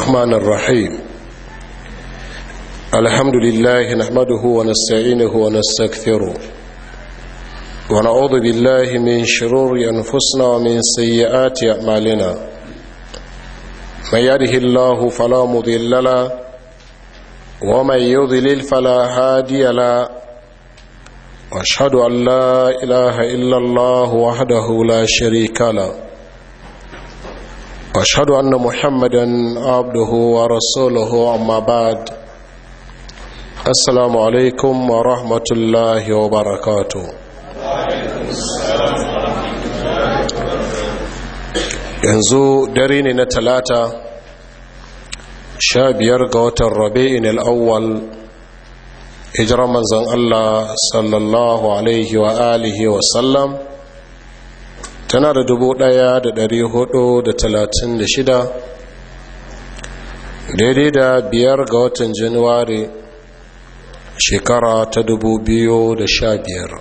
الرحمن الرحيم الحمد لله نحمده ونستعينه ونستغفره ونعوذ بالله من شرور أنفسنا ومن سيئات أعمالنا من يهده الله فلا مضل له ومن يضلل فلا هادي له واشهد أن لا إله إلا الله وحده لا شريك له واشهد ان محمدا عبده ورسوله اما بعد السلام عليكم ورحمه الله وبركاته yanzu dare ne na talata 15 ga watan rabi'in al-awwal hijirar manzon Allah sallallahu alaihi wa alihi wa sallam tana da 1436 daidai da 5 ga watan januwari shekara ta 2015.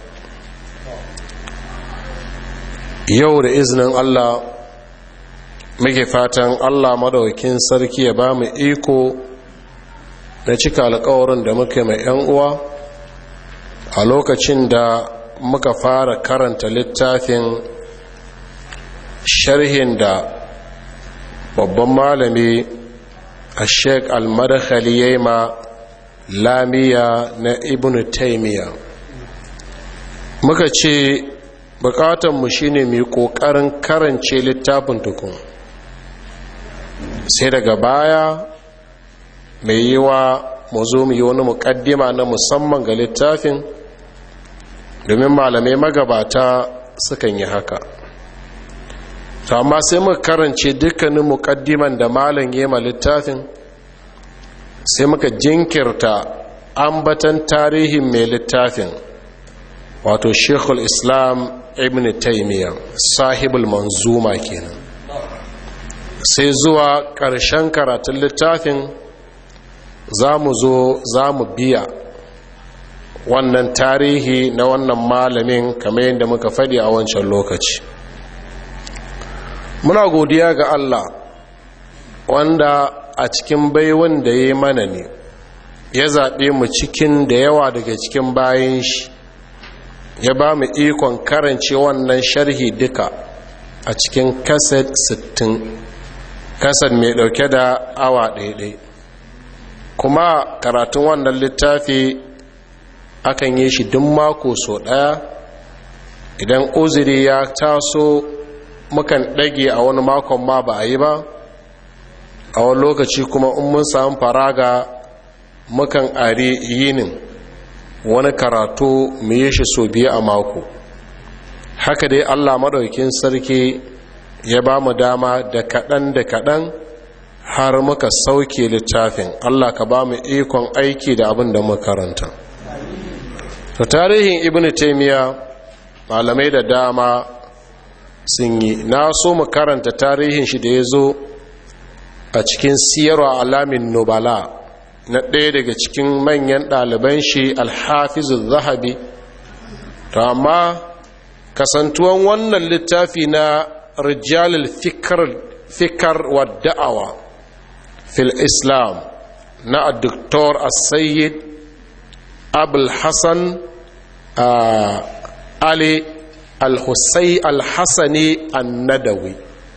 yau da izinin Allah muke fatan Allah madaukakin sarki ya ba mu iko na cika alƙawarin da muke mai 'yan uwa a lokacin da muka fara karanta littafin sharhin da babban malami a sheik al-madakhali ya yi ma lamiya na ibn taimiyya. Muka ce bukatanmu shine mai kokarin karance littafin tukun, sai daga baya mai yi wa mu zo mu yi wani mukaddima na musamman ga littafin, domin malamai magabata sukan yi haka. to amma sai muka karance dukkanin muqaddiman da malam yema littafin, sai muka jinkirta ambatan tarihin mai littafin wato Sheikhul Islam Ibn Taymiyyah sahibul manzuma kenan, sai zuwa ƙarshen karatun littafin za mu zo za mu biya wannan tarihi na wannan malamin kamar yadda muka faɗi a wancan lokaci. Muna godiya ga Allah wanda a cikin baiwan da ya mana ne ya zaɓe mu cikin da yawa daga cikin bayan shi, ya ba mu ikon karance wannan sharhi duka a cikin kaset 60, kaset mai ɗauke da awa ɗaiɗai. Kuma karatun wannan littafi akan yi shi duk mako so ɗaya, idan uzuri ya taso mukan ɗage a wani makon ma ba a yi ba, a wani lokaci kuma in mun samu faraga mukan are yinin wani karatu mu yi shi so biyu a mako. Haka dai Allah maɗaukin sarki ya ba mu dama da kaɗan har muka sauke littafin. Allah ka ba mu ikon aiki da abin da muka karanta. To tarihin Ibn Taymiyyah malamai da dama sun yi, na so mu karanta tarihin shi da ya zo a cikin siyarwa alamin nubala na ɗaya daga cikin manyan ɗaliban shi alhafizu zahabi. to amma kasantuwan wannan littafi na rijalul fikar wa da'awa fil islam na Dr. As-Sayyid Abul Hassan Ali al-Hassani an-Nadawi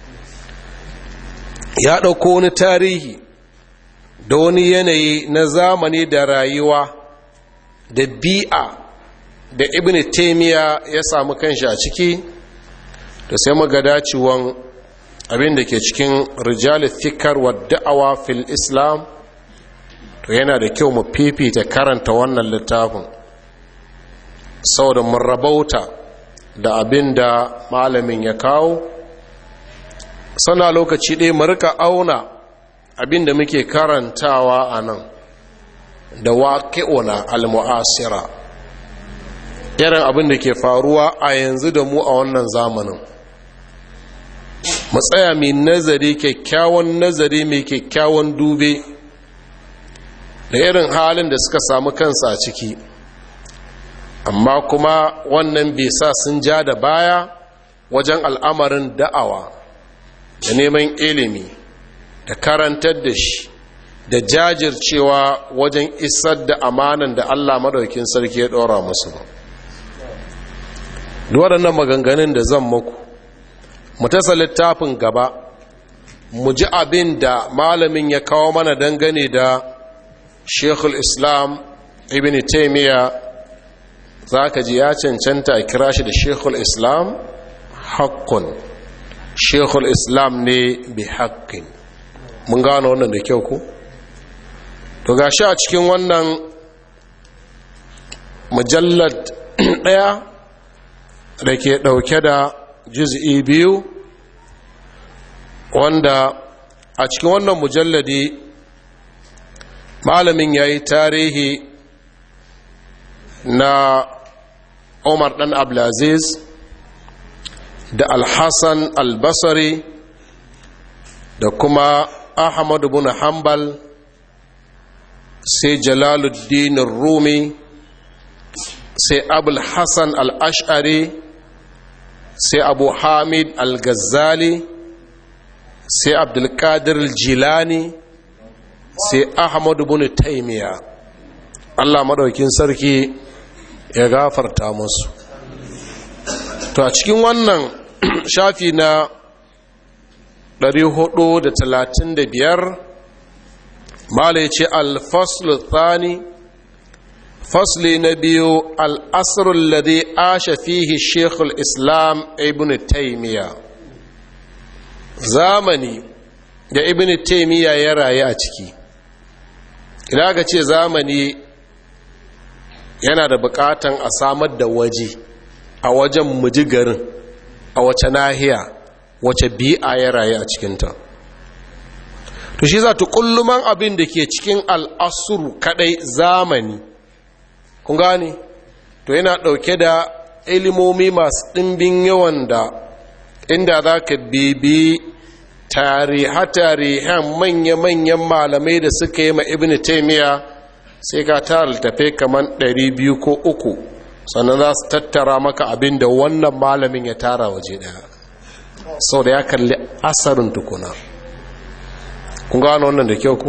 ya ɗauko wani tarihi da wani yanayi na zamani da rayuwa da bi'a da Ibn Taymiyyah ya samu kanshi a ciki, da sai muga dacewan abin da ke cikin rijalul fikar wa da'awa fil islam. to yana da kyau mu fifita karanta wannan littafin saboda mun rabauta da abin da malamin ya kawo, sana lokaci ɗaya mu rika auna abin da muke karantawa a nan da waƙi'una al-mu'asira, irin abin da ke faruwa a yanzu da mu a wannan zamanin. mu tsaya mai nazari, kyakkyawan nazari, mai kyakkyawan dube da irin halin da suka samu kansa a ciki, amma kuma wannan bai sa sun ja da baya wajen al'amarin da'awa da neman ilimi da karantar da shi da jajircewa wajen isar da amanan da Allah madaukin sarki ya ɗora musu ba. Waɗannan maganganun da zan muku mu tasa littafin gaba mu ji abin da malamin ya kawo mana dangane da Sheikhul Islam Ibn Taymiyyah. Za ka ji ya cancanta a kira shi da Sheikhul Islam haqqun, Sheikhul Islam ne bi haqqin. Mun gano wannan da kyau ku? To gashi a cikin wannan mujallad ɗaya da ke ɗauke da juz'i 2, wanda a cikin wannan mujalladi malamin ya yi tarihi na Umar ɗan Abdulaziz da Al-Hassan Al-Basri da kuma Ahmad bin Hanbal, sai Jalaluddin Rumi, sai Abul Hassan Al-Ash'ari, sai Abu Hamid Al-Ghazali, sai Abdulkadir Al-Jilani, sai Ahmad bin Taymiyyah. Allah madaukin sarki ya gafarta musu. To a cikin wannan shafi na 435 mala ya ce al-faslu thani, fasli na biyu, al-asrul ladhi asha fihi Sheikhul Islam Ibn Taymiyyah, zamani da Ibn Taymiyyah ya rayu a ciki. Idan aka ce zamani, yana da bukatan a samar da waje, a wajen mujigarin, a wace nahiya, wace bi'a ya rayu a cikinta. To shi za ta kulluman abin da ke cikin al'asuru kadai zamani, kun gane? To yana ɗauke da ilimomi masu ɗimbin yawan da inda za ka bibi tarihan manya-manyan malamai da suka yi ma Ibn Taymiyyah, sai ka tara littafai kamar 200 ko 300, sannan za su tattara maka abin da wannan malamin ya tara waje daya, sau da ya kalli asarin tukuna. Kun gano wannan da kyau ku?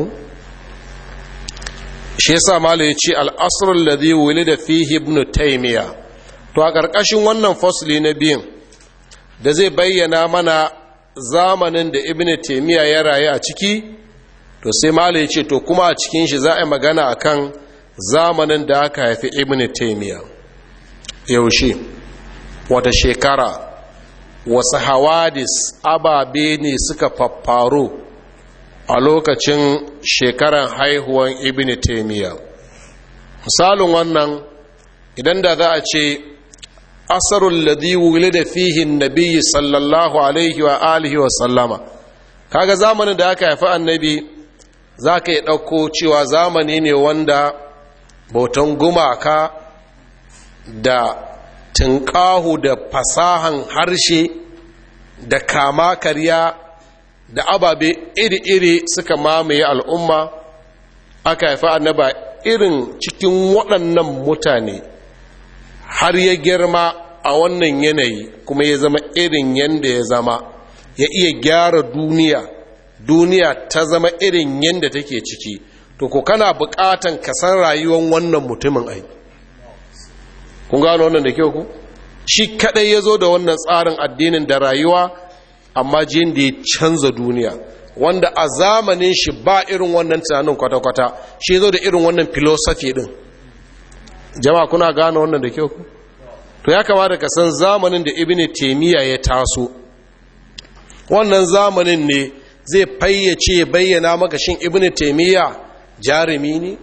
Shi yasa malai ya ce al-asrul ladhi wulida fihi Ibn Taymiyyah. To a ƙarƙashin wannan fasli na biyun da zai bayyana mana zamanin da Ibn Taymiyyah ya rayu a ciki, to sai malai ya ce to kuma a cikin shi za a yi magana akan zamanin da aka haifi Ibn Taymiyyah. Yaushe, wata shekara, wasu hawadis ababe ne suka faffaro a lokacin shekaran haihuwan Ibn Taymiyyah. Misalin wannan, idan da za a ce asarul ladhi wulida fihi an-nabiy sallallahu alaihi wa alihi wa sallama, kaga zamanin da aka haifi annabi, zaka yi dauko cewa zamani ne wanda bautan gumaka da tinkahu da fasahan harshe da kama karya da ababe iri-iri suka mamaye al'umma. Aka haifi annaba irin cikin waɗannan mutane har ya girma a wannan yanayi, kuma ya zama irin yanda ya zama, ya iya gyara duniya ta zama irin yanda take ciki. To ko kana buƙatan ka san rayuwar wannan mutumin ai. Kun gano wannan da kyau ku? Shi kadai ya zo da wannan tsarin addinin da rayuwa, amma jin da ya canza duniya, wanda a zamanin shi ba irin wannan tunanin kwata-kwata. Shi zo da irin wannan filosofi din. Jama'a kuna gano wannan da kyau ku? To ya kamata ka san zamanin da Ibn Taymiyyah ya taso. Wannan zamanin ne zai fayyace bayyana maka shin Ibn Taymiyyah jarumi ne?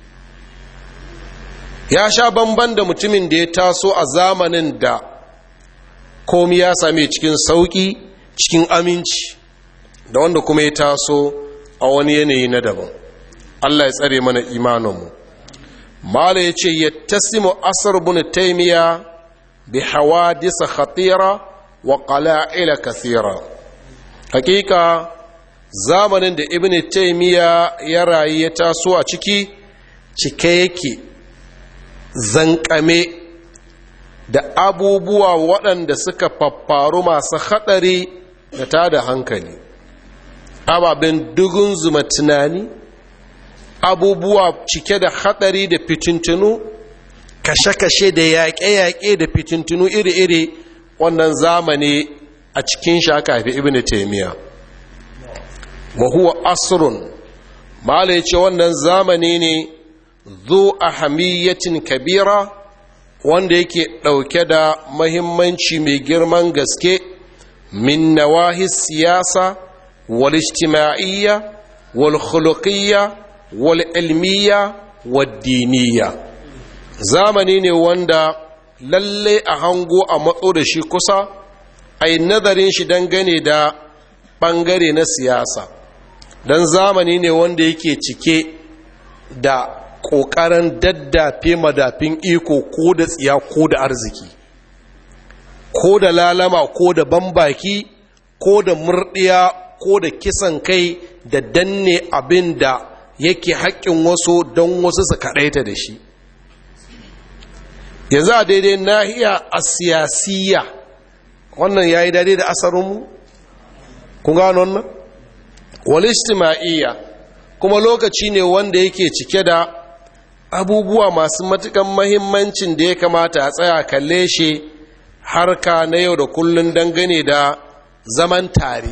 Ya sha bamban da mutumin da ya taso a zamanin da komi ya same cikin sauki, cikin aminci, da wanda kuma ya taso a wani yanayi na daban. Allah ya tsare mana imaninmu. Mala ya ce yattasimu asar ibn Taymiyyah bi hawadisa khatira wa qala'ila kathira. Hakika zamanin da Ibn Taymiyyah ya rayu ya taso a ciki, cike yake zankame da abubuwa waɗanda suka faffaru masu haɗari da tada hankali. ababen dugun zuma tunani, abubuwa cike da hatsari da fitintunu, kashe-kashe da yaƙe-yaƙe da fitintunu iri-iri. Wannan zamani a cikin shi aka haifi ibn taymiya. wa huwa asrun, mala yace wannan zamani ne zu ahamiyatin kabira, wanda yake ɗauke da mahimmanci mai girman gaske, min nawahi siyasa wal ijtima'iyya wal khuluqiyya wal ilmiyya wad diniyya. Zamani ne wanda lalle a hango a matso da shi kusa, ai nazarin shi dangane da ɓangare na siyasa, don zamani ne wanda yake cike da ƙoƙarin daddafe madafin iko ko da tsiya ko da arziki, ko da lalama ko da bambaki ko da murɗiya ko da kisan kai da danne abin da yake haƙƙin wasu don wasu su kaɗaita da shi. Yanzu a daidai nahiya a siyasiyya, wannan ya yi daidai da asarinmu? Kun gano wannan? Wal ijtima'iyya kuma lokaci ne wanda yake cike da abubuwa masu matukan mahimmancin da ya kamata a tsaya kalle shi, harka na yau da kullun dangane da zaman tare,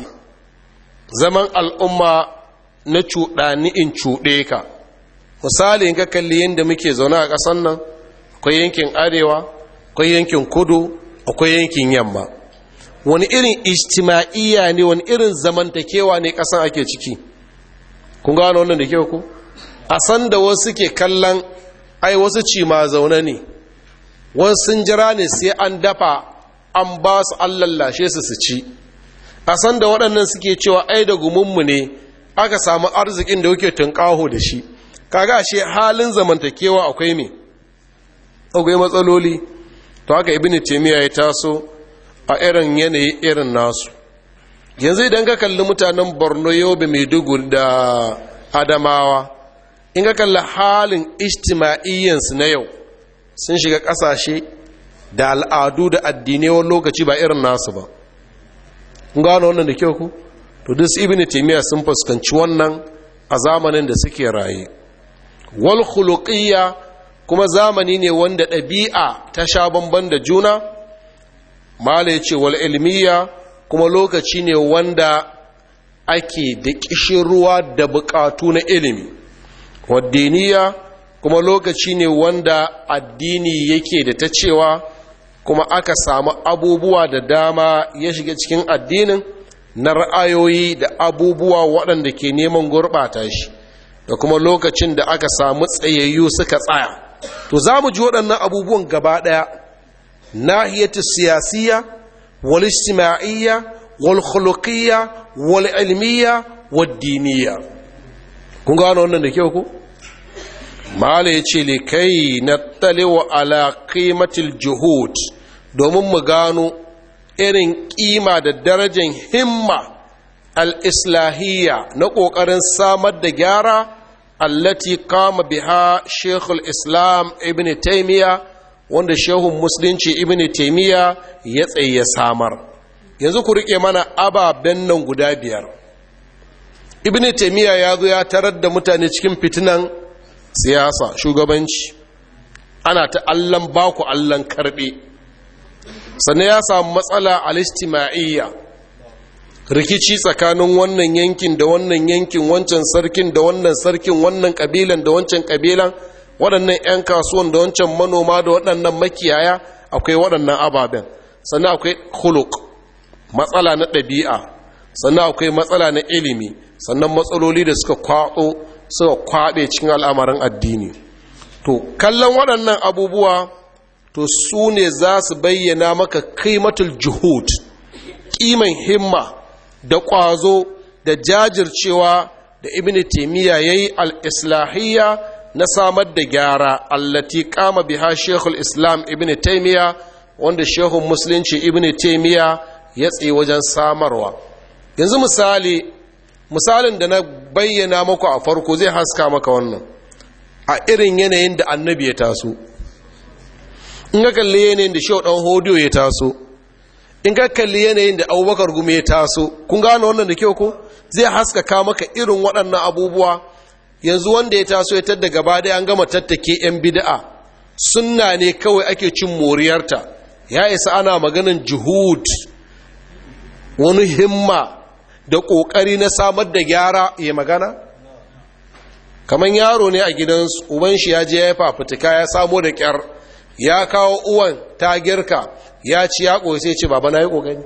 zaman al'umma na cuɗani in cuɗe ka. Misali in ka kalli yadda muke zaune a ƙasan nan, akwai yankin arewa, akwai yankin kudu, akwai yankin yamma. Wani irin ijtima'iyya ne, wani irin zamantakewa ne ƙasan ake ciki? Kun gano wannan da kyau ku? A san da wasu ke kallon ai wasu ci ma zaune ne, wasu sun jira ne sai an dafa an ba su an lallashe su ci. A san da waɗannan suke cewa ai da gumunmu ne aka samu arzikin da kuke tunƙaho da shi. Kaga ashe halin zamantakewa akwai me? Akwai matsaloli. To haka Ibn Taymiyyah ya taso a irin yanayi irin nasu. Yanzu idan ka kalli mutanen Borno, Yobe, Maiduguri da Adamawa, in ka kalli halin ijtima'iyyansu na yau, sun shiga ƙasashe da al'adu da addinai wani lokaci ba irin nasu ba. Kun gano wannan da kyau ku? To duk Ibn Taymiyyah sun fuskanci wannan a zamanin da suke raye. Wal khuluqiyya kuma zamani ne wanda ɗabi'a ta sha bamban da juna. Mala ya ce wal ilmiya kuma lokaci ne wanda ake da ƙishin ruwa da buƙatu na ilimi. Waddiniya kuma lokaci ne wanda addini yake da ta cewa, kuma aka samu abubuwa da dama ya shiga cikin addinin na ra'ayoyi da abubuwa waɗanda ke neman gurɓata shi, da kuma lokacin da aka samu tsayayyu suka tsaya. To za mu ji waɗannan abubuwan gaba ɗaya, nahiyatu siyasiyya wal ijtima'iyya wal khuluqiyya wal ilmiyya wad diniyya. Kun gano wannan da kyau ko? Mala yace li kai nattaliwa ala qimatil juhud, domin mu gano irin kima da darajar himma al-islahiyya na ƙoƙarin samar da gyara, allati kama biha shekul islam ibn taimiyya, wanda shehun musulunci ibn taimiyya ya tsaye samar. Yanzu ku riƙe mana ababen nan guda biyar. Ibn taimiyya ya zo ya tarar da mutane cikin fitinan siyasa, shugabanci, ana ta allan baku allan karɓe. Sannan ya samu matsala al-ijtima'iyya, rikici tsakanin wannan yankin da wannan yankin, wancan sarkin da wannan sarkin, wannan kabilan da wancan kabilan, waɗannan 'yan kasuwan da wancan manoma da waɗannan makiyaya, akwai waɗannan ababen. Sannan akwai khuluq, matsala na ɗabi'a, sannan akwai matsala na ilimi, sannan matsaloli da suka kwaɓe cikin al'amarin addini. To kallon waɗannan abubuwa, to su ne za su bayyana maka qimatul juhud, ƙiman himma da ƙwazo da jajircewa da ibn taimiyya ya yi al-islahiyya na samar da gyara, allati kama biha shekul islam ibn taimiyya, wanda shehun musulunci ibn taimiyya ya tsaye wajen samarwa. Yanzu misalin da na bayyana maku a farko zai haska maka wannan a irin yanayin da annabi ya taso. In ka kalli yanayin da shehu ɗan hodiyo ya taso, in ka kalli yanayin da abubakar gumi ya taso, kun gano wannan da kyau ko? zai haskaka maka irin waɗannan abubuwa. Yanzu wanda ya taso ya tadda gaba ɗaya an gama tattake 'yan bid'a, sunna ne kawai ake cin moriyarta, ya isa ana maganin juhud, wani himma da ƙoƙari na samar da gyara ya magana. Kamar yaro ne a gidansu, uban shi ya je ya fafutuka ya samo da ƙyar, ya kawo uwan ta girka, ya ci ya ƙoyi sai ce baba na yi ƙoƙari.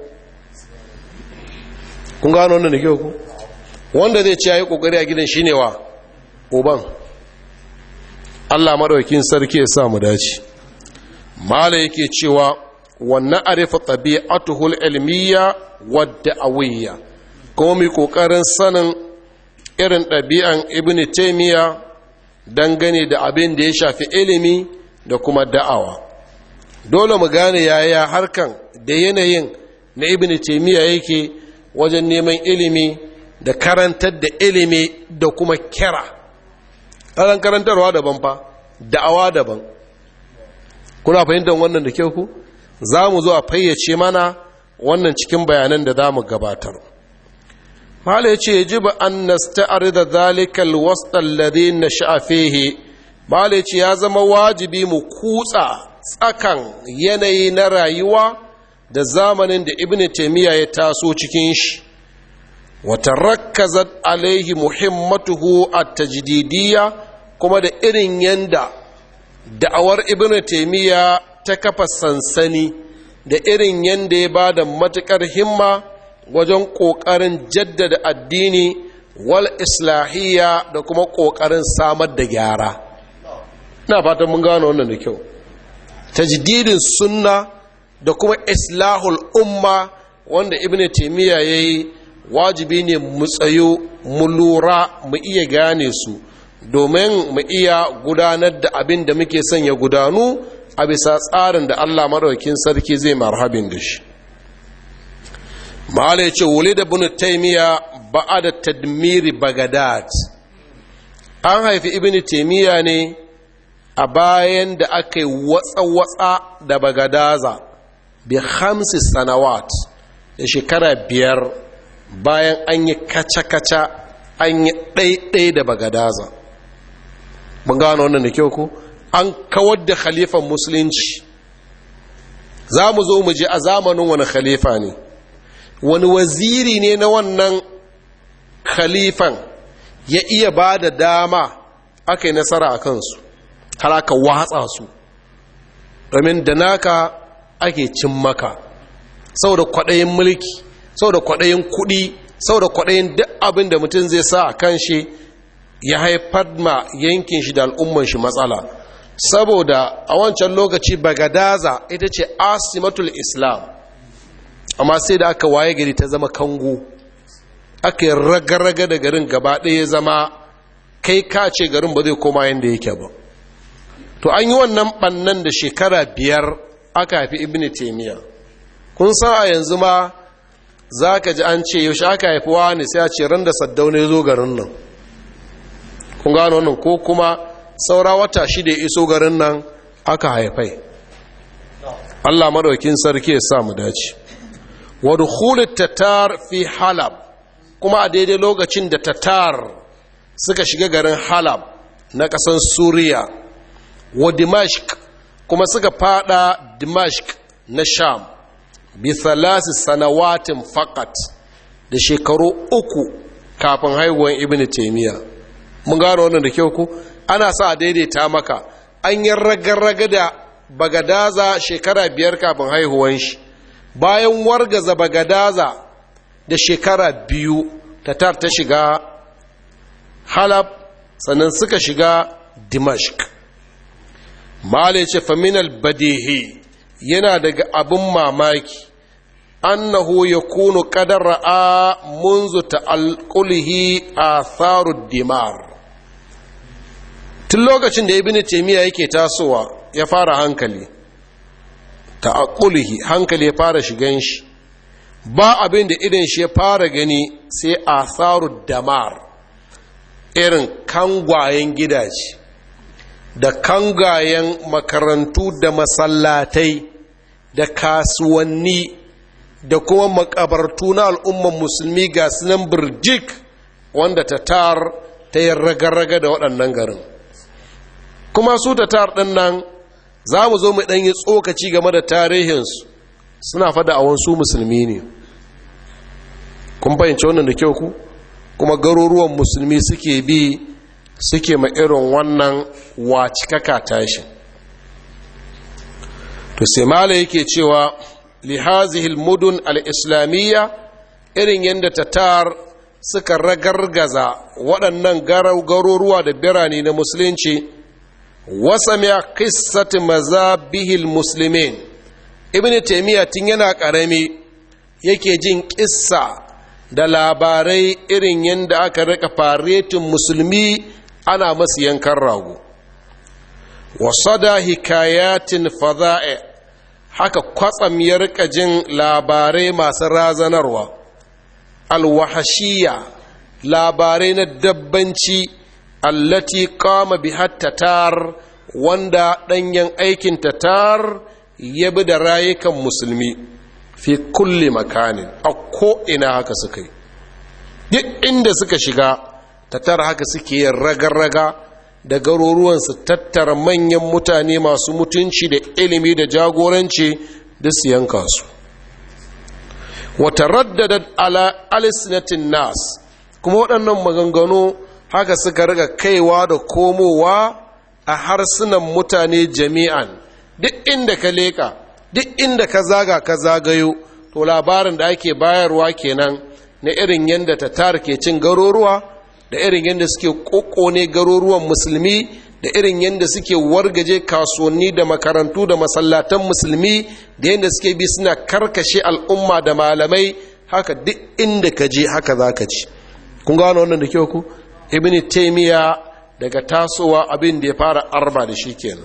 Kun gano wannan da kyau ku? Wanda zai ci ya yi ƙoƙari a gidan shi ne wa uban. Allah maɗaukin sarki ya sa mu dace. Mala yake cewa wannan arifa tabi'atuhul ilmiya wadda awiyya, kuma mai ƙoƙarin sanin irin ɗabi'an ibn taimiyya dangane da abin da ya shafi ilimi da kuma da'awa. Dole mu gane yaya harkan da yanayin na ibn taimiyya yake wajen neman ilimi da karantar da ilimi da kuma kira. Ɗan karantarwa daban fa, da'awa daban. Kuna fahimtar wannan da kyau ku? Za mu zo a fayyace mana wannan cikin bayanan da za mu gabatar. Mala ya ce, yajibu an nasta'ar da zalikal wasɗan ladin na sha'afehe. Mala ya ce, ya zama wajibi mu kutsa tsakan yanayi na rayuwa da zamanin da Ibn Taymiyyah ya taso cikin shi. Wata rakkazat alaihi muhimmatuhu at-tajdidiyya, kuma da irin yanda da'awar Ibn Taymiyyah ta kafa sansani, da irin yanda ya ba da matuƙar himma wajen ƙoƙarin jaddada addini wal islahiyya da kuma ƙoƙarin samar da gyara. Ina fatan mun gano wannan da kyau. Tajdidin sunna da kuma islahul umma wanda Ibn Taymiyyah yayi, wajibi ne mu tsayo mu lura mu iya gane su domin mu iya gudanar da abin da muke son ya gudanu a bisa tsarin da Allah madaukakin sarki zai marhabin da shi. Mala ya ce, wuli da Ibn Taymiyyah ba'ada tadmiri Baghdad. An haifi Ibn Taymiyyah ne a bayan da aka yi watsa-watsa da Bagadaza bi 5 sanawat, da shekara 5 bayan an yi kaca-kaca an yi ɗaiɗai da Bagadaza. Mun gano wannan da kyau ku? An kawar da khalifan musulunci. Za mu zo mu je a zamanin wani khalifa ne, wani waziri ne na wannan khalifan ya iya ba da dama aka yi nasara a kansu, har aka watsa su, domin da naka ake cin maka, sau da kwaɗayin mulki, sau da kwaɗayin kuɗi, sau da kwaɗayin duk abin da mutum zai sa a kan shi ya haifar ma yankin shi da al'umman shi matsala. Saboda a wancan lokaci Bagadaza ita ce asimatul Islam, amma sai da aka waye gari ta zama kango, aka yi raga-raga da garin gaba ɗaya ya zama kai ka ce garin ba zai koma yadda yake ba. To an yi wannan ɓannan da shekara 5 aka haifi Ibn Taymiyyah. Kun san a yanzu ma za ka ji an ce yaushe aka haifi wani, sai a ce ran da Saddauna ya zo garin nan. Kun gano wannan? Ko kuma saura wata 6 ya iso garin nan aka haifai. Allah madaukin sarki ya sa mu dace. Wa dukhulut tatar fi Halab, kuma a daidai lokacin da tatar suka shiga garin Halab na ƙasar Suriya, wa Dimashq, kuma suka fada Dimashq na Sham bi 3 sanawatin faqat, da shekaru 3 kafin haihuwar Ibn Taymiyyah. Mun gano wannan da kyau ku? Ana sa a daidaita maka, an yi raga-raga da Bagadaza shekara 5 kafin haihuwan shi. Bayan wargaza Bagadaza da shekara 2, tatar ta shiga Halab, sannan suka shiga Dimashq. Mala ce faminal badihi, yana daga abin mamaki, annahu yakunu qadar ra'a munzu ta'alqulihi atharud dimar. Tun lokacin da Ibn Taymiyyah yake tasowa ya fara hankali, ta'alqulihi, hankali ya fara shigan shi, ba abin da idan shi ya fara gani sai atharud damar, irin kangwayen gidaje da kangayen makarantu da masallatai da kasuwanni da kuma makabartu na al'umman musulmi ga sunan birjik wanda tatar ta yi raga-raga da waɗannan garin. Kuma su tatar ɗin nan za mu zo mu ɗanyi tsokaci game da tarihinsu, suna fada a wasu musulmi ne. Kun fahimci wannan da kyau ku? Kuma garuruwan musulmi suke bi suke ma irin wannan wacikaka tashi. To sai mala yake cewa lihazihil mudun al-islamiyya, irin yadda tatar suka ragargaza waɗannan garuruwa da birane na musulunci, wasamiya qissat mazabihil muslimin. Ibn Taymiyyah tun yana ƙarami yake jin ƙissa da labarai irin yadda aka rika faretin musulmi ana masu yankan rago. Wasada hikayatin fada'i, haka kwatsam ya rika jin labarai masu razanarwa. Alwahashiya, labarai na dabbanci, allati qama biha tatar, wanda ɗanyen aikin tatar ya bi da rayukan musulmi fi kulli makanin, a ko'ina haka suka yi. Duk inda suka shiga tatar haka suke yin raga-raga da garuruwansu, tattara manyan mutane masu mutunci da ilimi da jagoranci da su yanka su. Wata raddada ala alisnatin nas, kuma waɗannan maganganu haka suka riga kaiwa da komowa a harsunan mutane jami'an. Duk inda ka leka, duk inda ka zaga ka zagayo, to labarin da ake bayarwa kenan na irin yadda tatar ke cin garuruwa, da irin yadda suke ƙoƙone garuruwan musulmi, da irin yadda suke wargaje kasuwanni da makarantu da masallatan musulmi, da yadda suke bi suna karkashe al'umma da malamai. Haka duk inda ka je haka za ka ci. Kun gano wannan da kyau ku? Ibn Taymiyyah daga tasowa abin da ya fara arba da shi kenan.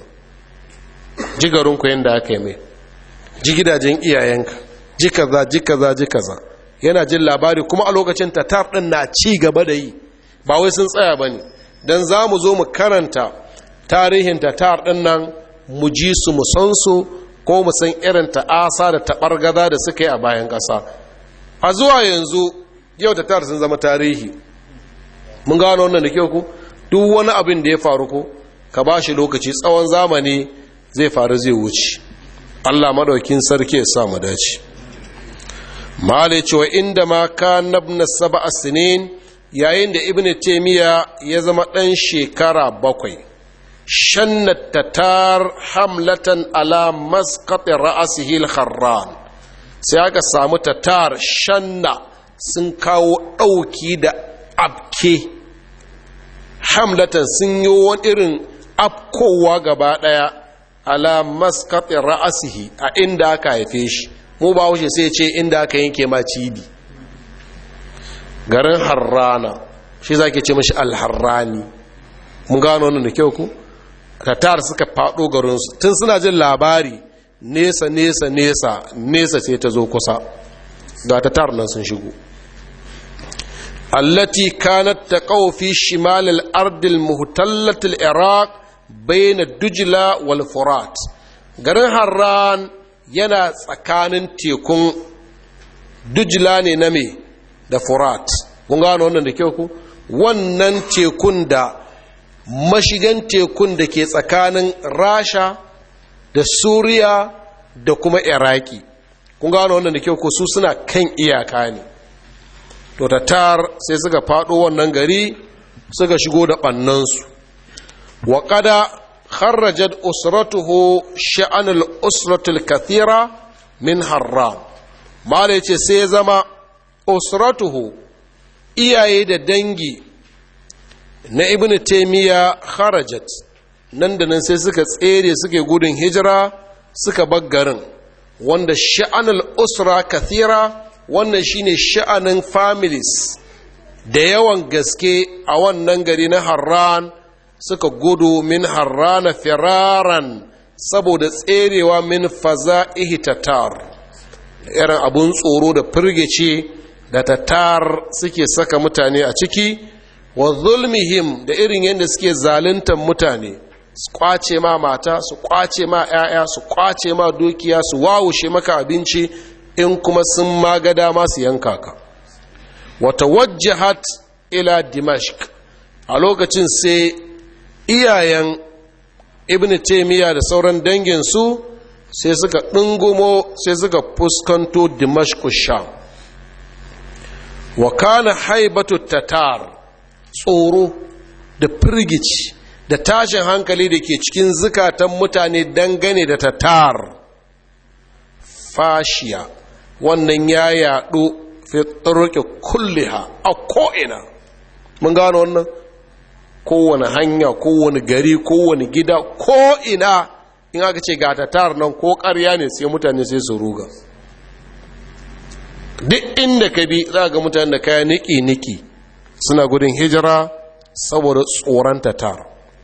Ji garinku yadda aka yi mai, ji gidajen iyayenka, ji kaza ji kaza ji kaza. Yana jin labari, kuma a lokacin tatar ɗin na ci gaba da yi, ba wai sun tsaya ba ne. Don za mu zo mu karanta tarihin tatar ɗin nan, mu ji su mu san su, ko mu san irin ta'asa da taɓargaza da suka yi a bayan ƙasa. A zuwa yanzu yau tatar sun zama tarihi. Mun gano wannan da kyau ku? Duk wani abin da ya faru ko ka ba shi lokaci, tsawon zamani zai faru zai wuce. Allah madaukin sarki ya sa mu dace. Malai cewa inda ma ka nabna 7 sinin, yayin da Ibn Taymiyyah ya zama ɗan shekara 7, shannat tatar hamlatan ala masqati ra'sihi al-kharran, sai aka samu tatar shanna sun kawo ɗauki da abke. Hamlatan sun yi wani irin afkowa gaba ɗaya ala masqati ra'sihi, a inda aka haife shi. Mu ba wuce sai ce inda aka yanke ma cibi. Garin Harrana shi zake ce mashi al-Harrani. Mun gano wannan da kyau ku? Tatar suka faɗo garinsu tun suna jin labari, nesa nesa nesa nesa sai ta zo kusa. Ga tatar nan sun shigo. Allati kanat taqaw fi shimal al-ard al-muhtallat al-Iraq bayna Dujla wal Furat. Garin Harran yana tsakanin tekun Dujla ne na me da Furat. Kun gano wannan da kyau ku? Wannan tekun da mashigan tekun da ke tsakanin Rasha da Suriya da kuma Iraki. Kun gano wannan da kyau ku? Su suna kan iyaka ne. To tatar sai suka faɗo wannan gari suka shigo da ɓannansu. Wa qada kharrajat usratuhu sha'an al-usratul kathira min Harran. Mala yace sai zama usratuhu, iyaye da dangi na Ibn Taymiyyah, kharajat, nan da nan sai suka tsere, suke gudun hijira, suka bar garin. Wanda sha'an al-usra kathira, wannan shine sha'anin families da yawan gaske a wannan gari na Harran, suka gudu min Harrana firaran saboda tserewa min faza'ihi tatar, irin abun tsoro da firgice da tatar suke saka mutane a ciki, wa zulmihim, da irin yadda suke zaluntar mutane, su kwace ma mata, su kwace ma 'ya'ya, su kwace ma dukiya, su wawushe maka abinci, in kuma sun magada masu yanka ka. Wata wajjahat ila Dimashq, a lokacin sai iyayen Ibn Taymiyyah da sauran danginsu sai suka ɗungumo sai suka fuskanto Dimashq Sham. Wa kana haibatu tatar, tsoro da firgici da tashin hankali da ke cikin zukatan mutane dangane da tatar fashiya, wannan ya yaɗo fi turuqi kulliha, a ko'ina. Mun gano wannan, kowane hanya, kowane gari, kowane gida, ko'ina in aka ce ga tatar nan ko ƙarya ne sai mutane sai su ruga. Duk inda ka bi za ga mutane da kaya niki-niki suna gudun hijira saboda tsoron tatar.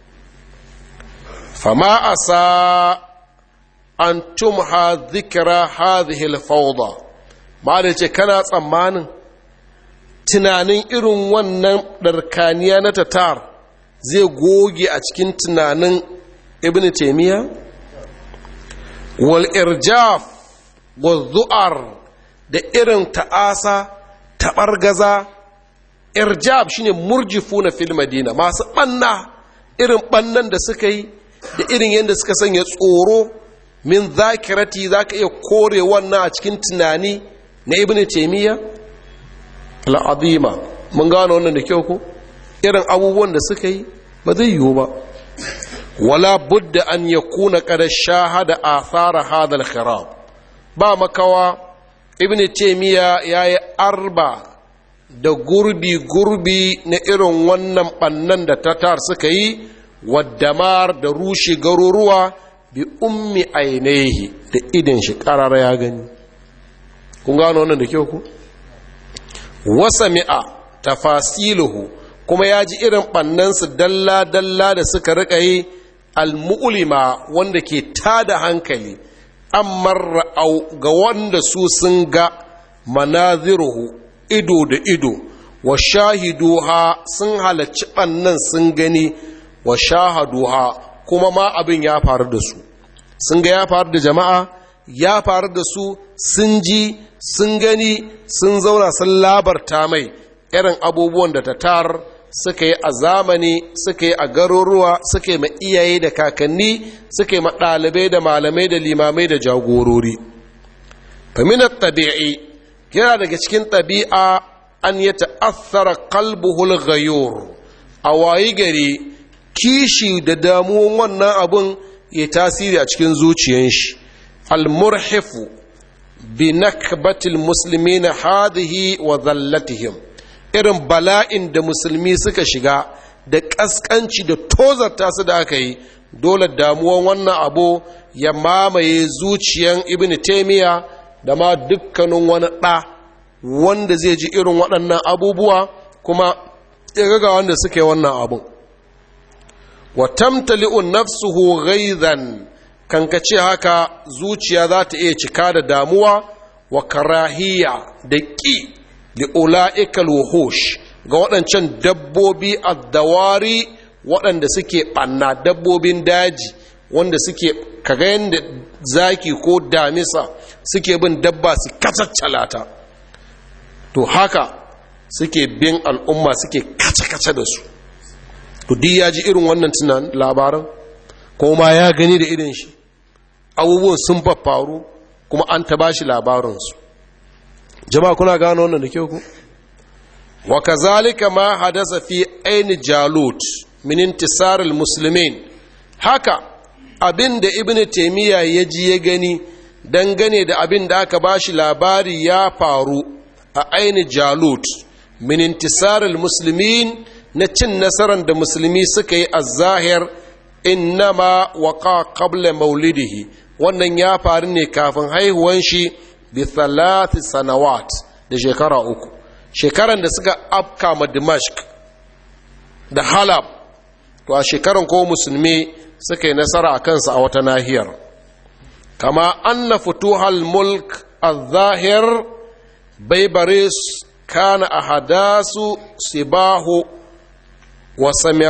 Fama asa an tumha zikira hadhihi al-fawda, ba da ce kana tsammanin tunanin irin wannan ɗarkaniya na tatar zai goge a cikin tunanin Ibn Taymiyyah? Wal irjaf wa zu'ar, da irin ta'asa taɓargaza. Irjab shine murjifu na fil madina, masu ɓanna, irin ɓannan da suka yi da irin yadda suka sanya tsoro min zakirati, za ka iya kore wannan a cikin tunani na Ibn Taymiyyah al'azima. Mun gano wannan da kyau ko irin abubuwan da suka yi ba zai yiwu ba. Wala budda an yakuna qad shahada athara hadha al-khirab, ba makawa Ibn Taymiyyah yayi arba da gurbi na irin wannan bannan da tatar suka yi, waddamar da rushe garuruwa bi ummi ainihi, da idin shi karara ya gani. Kun gano wannan da kyau ku? Wasami'a tafasiluhu, kuma ya ji irin ɓannansu dalla-dalla da suka riƙa yi, al-mu'lima, wanda ke tada hankali, amma ra'au ga wanda su sun ga manaziruhu ido da ido, wa shahiduha sun halarci ɓannan sun gani, wa shahaduha kuma ma abin ya faru da su, sun ga ya faru da jama'a, ya faru da su, sun ji sun gani, sun zauna sun labarta mai irin abubuwan da tatar suka yi a zamani, suka yi a garuruwa, suka yi ma iyaye da kakanni, suka yi ma ɗalibai da malamai da limamai da jagorori. faminat tabi'i, yana daga cikin ɗabi'a an yi ta'athara qalbuhul ghayur, a wayi gari kishi da damuwan wannan abun ya tasiri a cikin zuciyan shi. Al-murhifu bi nakbatil muslimina hadhihi wa dhallatihim, irin bala'in da musulmi suka shiga da ƙasƙanci da tozarta su da aka yi, dole damuwan wannan abu ya mamaye zuciyan Ibn Taymiyyah da ma dukkanin wani ɗa wanda zai ji irin waɗannan abubuwa kuma ya ga wanda suke wannan abu. Wa tamtali'u nafsuhu ghaizan, kankace haka zuciya za ta iya cika da damuwa, wa karahiya da ƙi li ula'ikal wuhush, ga waɗancan dabbobi addawari waɗanda suke ɓanna, dabbobin daji wanda suke kaga yadda zaki ko damisa suke bin dabba su kacaccalata, to haka suke bin al'umma suke kace-kace da su. To duk ya ji irin wannan tunan labaran, ko ma ya gani da irin shi, abubuwan sun faru kuma an taba shi labarinsu. Jama'a kuna gano wannan da kyau ku? Wa kazalika ma hadasa fi aini Jalut min intisar al-muslimin, haka abin da Ibn Taymiyyah ya ji ya gani dangane da abin da aka bashi labari ya faru a aini Jalut min intisar al-muslimin, na cin nasarar da musulmi suka yi a zahir, innama waqa qabla maulidihi, wannan ya faru ne kafin haihuwan shi bi 3 sanawat, da shekara 3, shekaran da suka afka ma Dimashq da Halab, to a shekaran ko musulmi suka yi nasara a kansa a wata nahiyar. Kama anna futuhal mulk al-zahir Baybaris kana ahadasu sibahu wa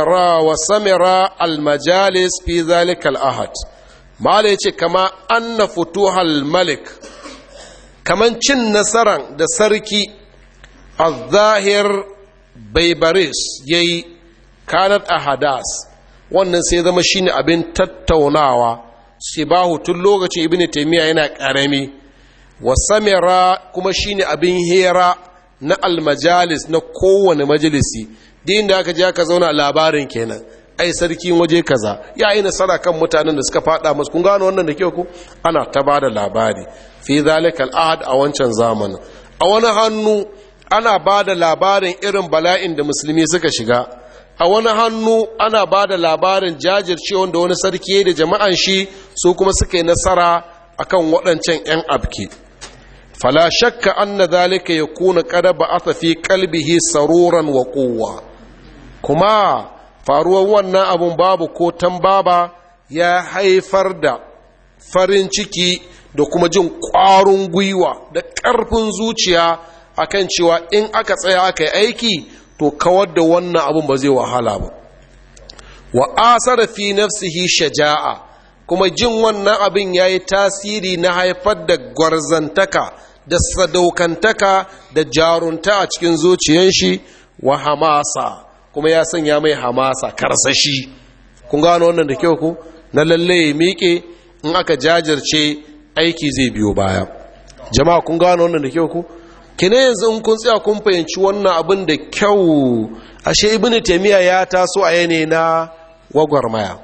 samira al-majalis fi zalika al-ahad. Mala yace kama anna futuhal malik, kaman cin nasaran da sarki al-zahir baibaris yayi kanat ahadas, wannan sai zama shine abin tattaunawa sibahu tun lokacin ibnu taymiya yana karami, wa samira kuma shine abin hira na almajalis na kowane majalisi, din da aka je aka zauna labarin kenan, ai sarkin waje kaza ya yi nasara kan mutanen da suka fada masu, kun gano wannan da kyau ku, ana ta bada labari fi zalikal ahad a wancan zamanin. A wani hannu ana bada labarin irin bala'in da musulmi suka shiga, a wani hannu ana bada labarin jajircewa da wani sarki da jama'an shi su kuma suka yi nasara akan waɗancan 'yan abki. fala shakka anna zalika yakuna qad ba'atha fi qalbihi saruran wa quwwa, kuma faruwar wannan abun babu ko tambaba ya haifar da farin ciki da kuma jin ƙwarin gwiwa da ƙarfin zuciya akan cewa in aka tsaya aka yi aiki to kawar da wannan abun ba zai wahala ba. Wa asara fi nafsihi shaja'a, kuma jin wannan abin ya yi tasiri na haifar da gwarzantaka da sadaukantaka da jarunta a cikin zuciyar shi, wa hamasa, kuma ya sanya mai hamasa karsashi. Kun gano wannan da kyau ku, na lalle ya miƙe in aka jajirce aiki zai biyo baya. Jama'a kun gano wannan da kyau ku, kina yanzu in kun tsaya kun fahimci wannan abin da kyau, ashe ibnu taymiya ya taso a yanayi na gwagwarmaya.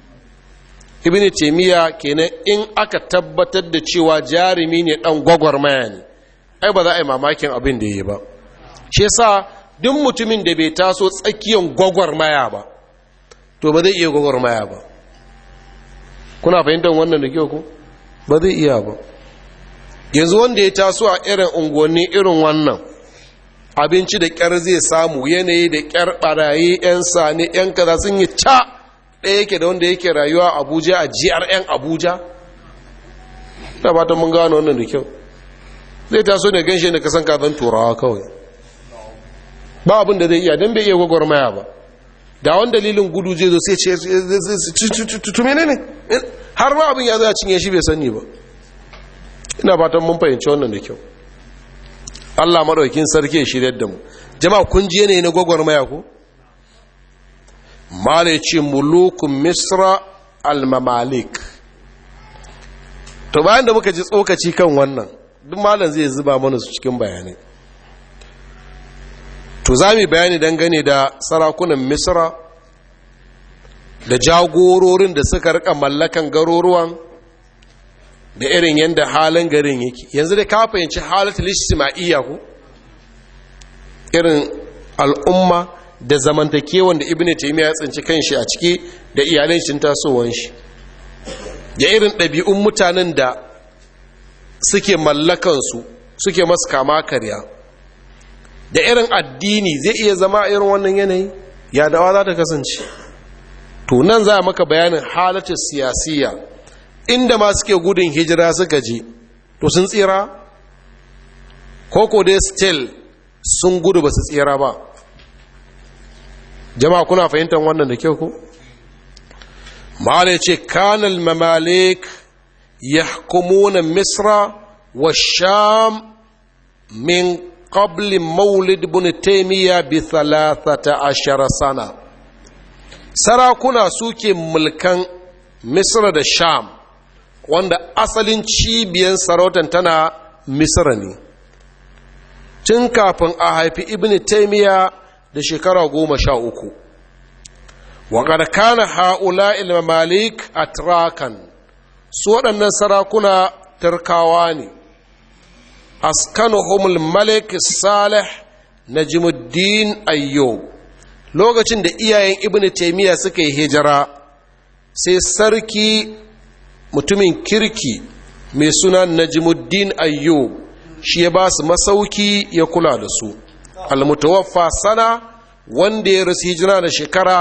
ibn taymiya kenan in aka tabbatar da cewa jarumi ne dan gwagwarmaya ne, ai ba za a yi mamakin abin da yi ba. shi yasa duk mutumin da bai taso tsakiyar gwagwarmaya ba to ba zai iya gwagwarmaya ba. kuna fahimtar wannan da kyau ko? ba zai iya ba. yanzu wanda ya taso a irin unguwanni irin wannan, abinci da kyar zai samu, yanayi da kyar, barayi, yan sane, yan kaza sun yi ca ɗaya yake da wanda yake rayuwa a Abuja a GRN Abuja. ta fatan mun gano wannan da kyau. zai taso ne ganshe da kasan kazan turawa kawai, ba abin da zai iya don bai iya gwagwarmaya ba. da wani dalilin gudu zai zo sai ce tutume ne har ma abin ya zai cinye shi bai sani ba. ina fatan mun fahimci wannan da kyau. Allah madaukakin sarki ya shirye da mu. jama'a kun ji ne na gwagwarmaya ko? mala ce mulukun misra al-mamalik. to bayan da muka ji tsokaci kan wannan, duk malam zai zuba mana su cikin bayanai. to za mu bayani dangane da sarakunan misra da jagororin da suka rika mallakan garuruwan da irin yadda halin garin yake. yanzu da ka fahimci halatul ijtima'iyya ko, irin al'umma da zamantakewan da ibnu taymiya ya tsinci kanshi a ciki da iyalan shi tasowan shi, da irin ɗabi'un mutanen da suke mallakan su suke masu kama karya, da irin addini zai iya zama irin wannan yanayi, ya dawa za ta kasance. to nan za a maka bayanin halatul siyasiyya, inda ma suke gudun hijira suka je to sun tsira koko dai still sun gudu ba su tsira ba. jama'a kuna fahimtar wannan da kyau ko? ma'ala ce kanal mamalik yahkumuna misra wa sham min qabli maulid ibn taymiya bi 13 sana. sarakuna suke mulkan misra da sham, wanda asalin cibiyar sarautar tana misra ne, tun kafin a haifi ibn taymiya da shekara 13. wa qad kana haula al-mamalik atrakan, su waɗannan sarakuna turkawa ne. askanuhum al-malik salih najmuddin ayyub. lokacin da iyayen ibn taymiya suka yi hijira, sai sarki mutumin kirki mai suna najmuddin ayyub shi ya ba su masauki ya kula da su. almutawaffa sana, wanda ya rasu hijira da shekara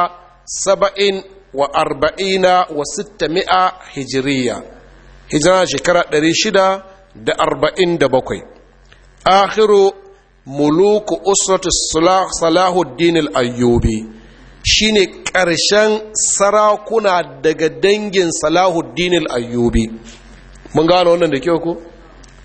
47 hijiriya, hijira shekara 647. akhiru muluku usratu salahuddin al-ayyubi, shine ƙarshen sarakuna daga dangin salahuddin al-ayyubi. mun gano wannan da kyau ko?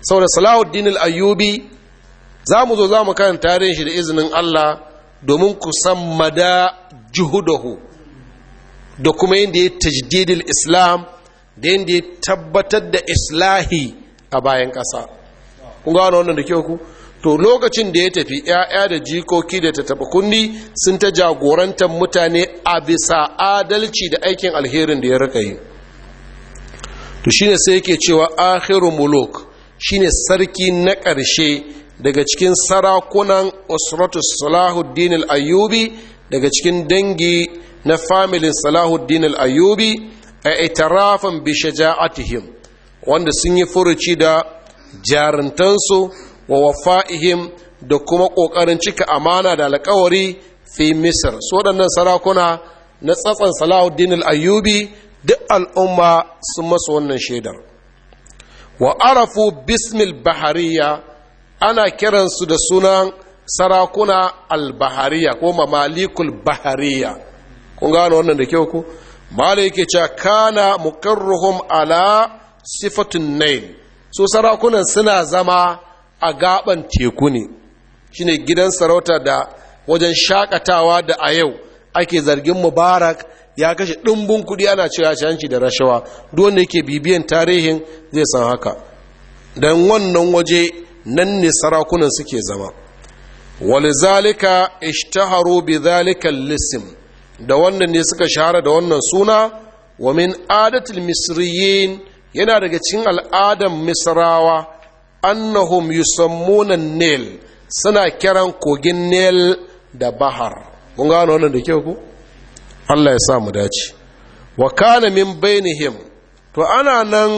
saboda Salahuddin al-Ayyubi za mu zo za mu kan tarihin shi da izinin Allah domin ku san mada juhudahu da kuma yadda ya tajdidil islam da yadda ya tabbatar da islahi a bayan ƙasa. Kun gano wannan da kyau ku? To lokacin da ya tafi ‘ya'ya da jikoki da ta taɓa kunni sun ta jagorantar mutane a bisa adalci da aikin alherin da ya rika yi. To shine sai yake cewa akhiru muluk shine sarki na ƙarshe daga cikin sarakunan usratu Salahuddin al-Ayyubi daga cikin dangi na familin Salahuddin al-Ayyubi a itirafan bi shaja'atihim wanda sun yi furuci da jaruntansu wa wafa'ihim da kuma ƙoƙarin cika amana da alƙawari fi Misr. Su waɗannan sarakuna na tsatsan Salahuddin al-Ayyubi duk al'umma sun masu wannan shaidar. Wa arafu bismil bahariya ana kiransu da sunan sarakuna al-bahariya ko mamalikul bahariya. Kun gano wannan da kyau ku? Mala yake cewa kana mukarruhum ala sifatun nail. Su sarakunan suna zama a gaban teku ne, shine gidan sarauta da wajen shakatawa da a yau ake zargin Mubarak ya kashe ɗumbin kuɗi ana cewa canci da rashawa. Duk wanda yake bibiyan tarihin zai san haka. Dan wannan waje nan ne sarakunan suke zama. Walizalika ishtaharu bi zalika al-ism, da wannan ne suka shahara da wannan suna. Wa min adatil misriyin, yana daga cikin al'adan misrawa, annahum yusammuna nil, suna kiran kogin nil da bahar. Mun gano wannan da kyau ku? Allah ya sa mu dace. Wa kana min bainihim, to ana nan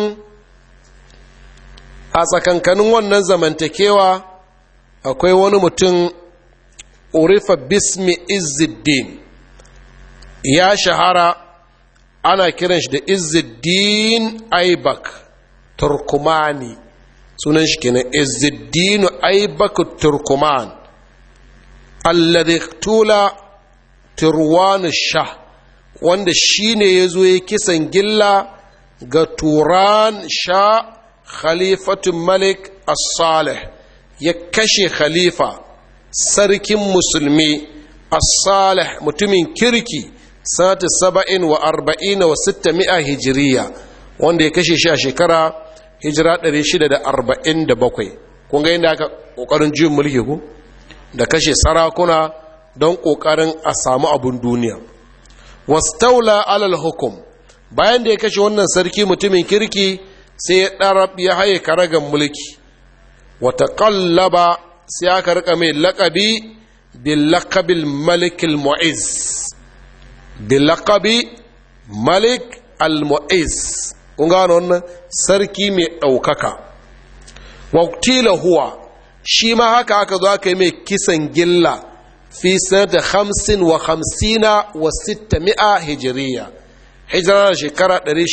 a tsakankanin wannan zamantakewa akwai wani mutum urifa bismi Izzuddin, ya shahara ana kiran shi da Izzuddin Aibak Turkumani, sunan shi kenan Izzuddin Aibak Turkuman, alladhi tula Turwan Shah, wanda shine yazo ya kisan gilla ga Turan Shah Khalifatun Malik As-Salih, ya kashe khalifa sarkin musulmi As-Salih mutumin kirki sanata 47 wa 600 hijiriya, wanda ya kashe shi a shekara hijira 647. Kun ga yadda aka kokarin juyin mulki ku da kashe sarakuna don kokarin a samu abun duniya. Wastaula alal hukum, bayan da ya kashe wannan sarki mutumin kirki sai ya ɗarab ya haye karagan mulki. Wata ƙallaba sai aka rika mai laƙabi bilakabil malik al-mu'iz, bilakabi malik al-mu'iz. Kun gano wannan sarki mai ɗaukaka. Waktila huwa, shi ma haka aka zo aka yi mai kisan gilla fi sanata 55 wa 600 hijiriya, hijira shekara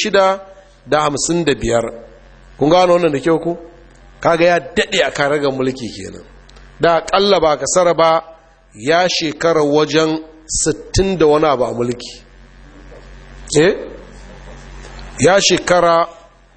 655. Kun gano wannan da kyau ku? Kaga ya daɗe a karagar mulki kenan. Da ƙalla ba kasara ba ya shekara wajen 60 da wani abu a mulki. Ya shekara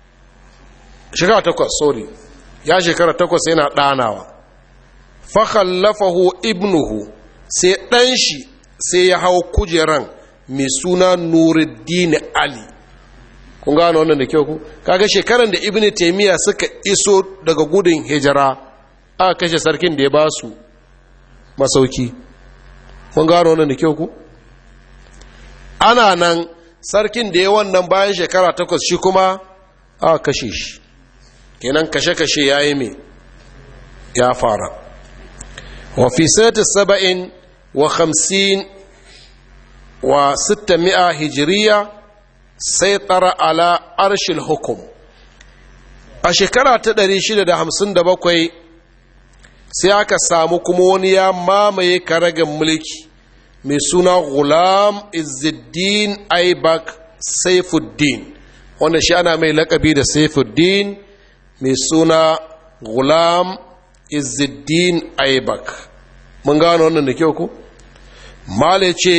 8, sorry, ya shekara 8 yana ɗanawa. Fakhallafahu ibnuhu, sai ɗan shi sai ya hau kujeran mai suna Nuruddin Ali. Kun gano wannan da kyau ku? Kaga shekaran da Ibn Taymiyyah suka iso daga gudun hijira aka kashe sarkin da ya ba su masauki. Kun gano wannan da kyau ku? Ana nan sarkin da ya wannan bayan shekara 8 shi kuma aka kashe shi. Kenan kashe-kashe yayi me? Ya fara. Wa fi sanati 57 wa 600 hijiriya sai tsara ala arshil hukum. A shekara ta 657 sai aka samu kuma wani ya mamaye karagan mulki mai suna Ghulam Izzuddin Aibak Saifuddin, wanda shi ana mai lakabi da Saifuddin, mai suna Ghulam Izzuddin Aibak. Mun gano wannan da kyau ku? Male ce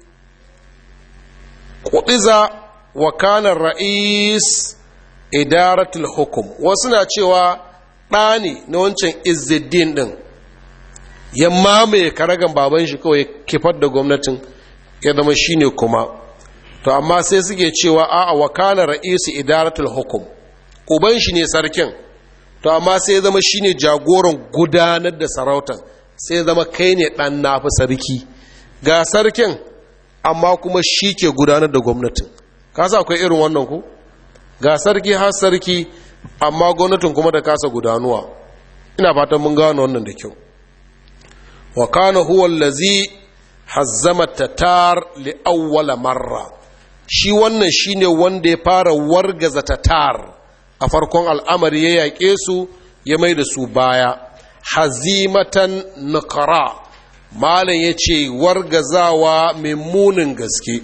kuɗiza wa kana ra'is idaratul hukum, wasu na cewa ɗani na wancan izzuddin ɗin ya mamaye karagan baban shi kawai kifar da gwamnatin ya zama shine kuma. To amma sai suke cewa a'a wakana ra'isu idaratul hukum, uban shi ne sarkin, to amma sai ya zama shine jagoran gudanar da sarautar, sai ya zama kai ne ɗan nafi sarki, ga sarkin amma kuma shi ke gudanar da gwamnatin. Kasa akwai irin wannan ku? Ga sarki har sarki amma gwamnatin kuma da kasa gudanuwa. Ina fatan mun gano wannan da kyau. Wa kana huwa allazi hazzama tatar li awwala marra, shi wannan shine wanda ya fara wargaza tatar a farkon al'amari, ya yaƙe su ya mai da su baya. Hazimatan nukara, malam ya ce wargazawa mai munin gaske.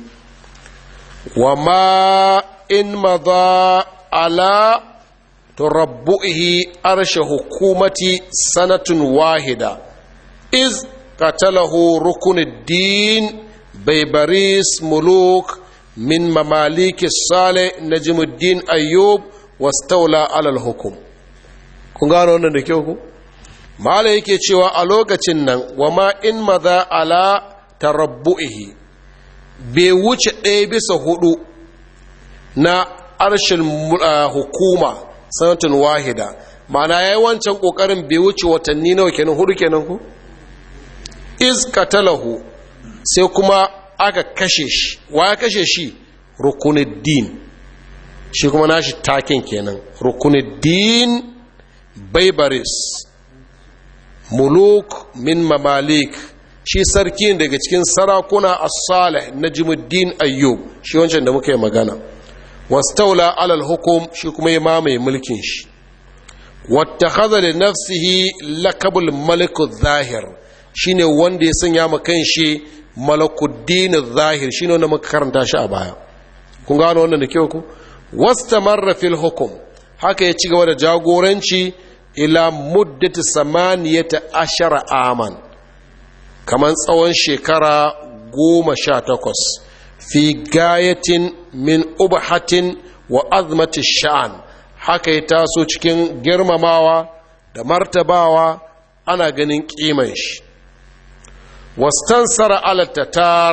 Wa ma in maza ala turabbu'ihi arshe hukumati sanatun wahida iz qatalahu rukunuddin baybaris muluk min mamaliki salih najmuddin ayyub wastawla alal hukum. Kun gano wannan da kyau ku? Mala yake cewa a lokacin nan wa ma in maza ala tarabbu'ihi, bai wuce 1/4 na arshin hukuma sanatun wahida, ma'ana yayi wancan kokarin bai wuce watanni nawa kenan, 4 kenan ku? Iz qatalahu, sai kuma aka kashe shi. Wa ya kashe shi? Rukunuddin, shi kuma nashi takin kenan, Rukunuddin Baybaris muluk min mamalik, shi sarki daga cikin sarakuna as-salih najmuddin ayyub, shi wancan da muka yi magana. Wastawla alal hukum, shi kuma ya mamaye mulkin shi. Wattakhadha li nafsihi laqabul malik adh-dhahir, shine wanda ya sanya ma kanshi malakuddin adh-dhahir, shine wanda muka karanta shi a baya. Kun gano wannan da kyau ku? Wastamarra fil hukum, haka ya ci gaba da jagoranci ila muddati 18 aman, kaman tsawon shekara 18, fi gayatin min ubhatin wa azmati sha'an, haka ya taso cikin girmamawa da martabawa, ana ganin kiman shi. Wastansara ala tatar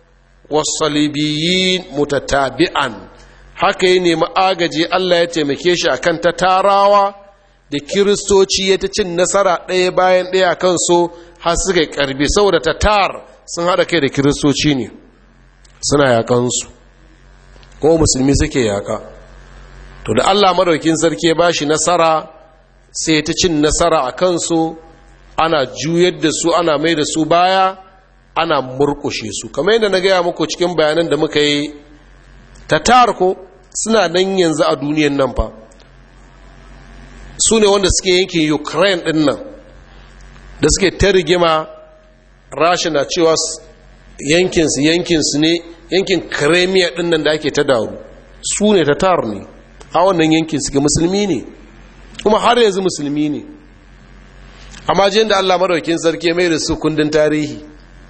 wasalibiyin mutatabi'an, haka ya nemi agaji, Allah ya taimake shi akan tatarawa da kiristoci, ya ta cin nasara ɗaya bayan ɗaya kan so har suka yi karbi, saboda tatar sun haɗa kai da kiristoci ne, suna yakansu ko musulmi suke yaka. To da Allah madaukin sarki ya ba shi nasara, sai ta cin nasara a kansu, ana juyar da su, ana mai da su baya, ana murkushe su. Kamar yadda na gaya muku cikin bayanan da muka yi, tatar ko suna nan yanzu a duniyan nan fa, su ne wanda suke yankin Ukraine din nan, da suke ta rigima. Rasha na cewa yankinsu ne, yankin Crimea din nan da ake ta daru, su ne tatar ne a wannan yankin, suke musulmi ne kuma har yanzu musulmi ne. Amma jin da Allah madaukin sarki mai da su kundin tarihi,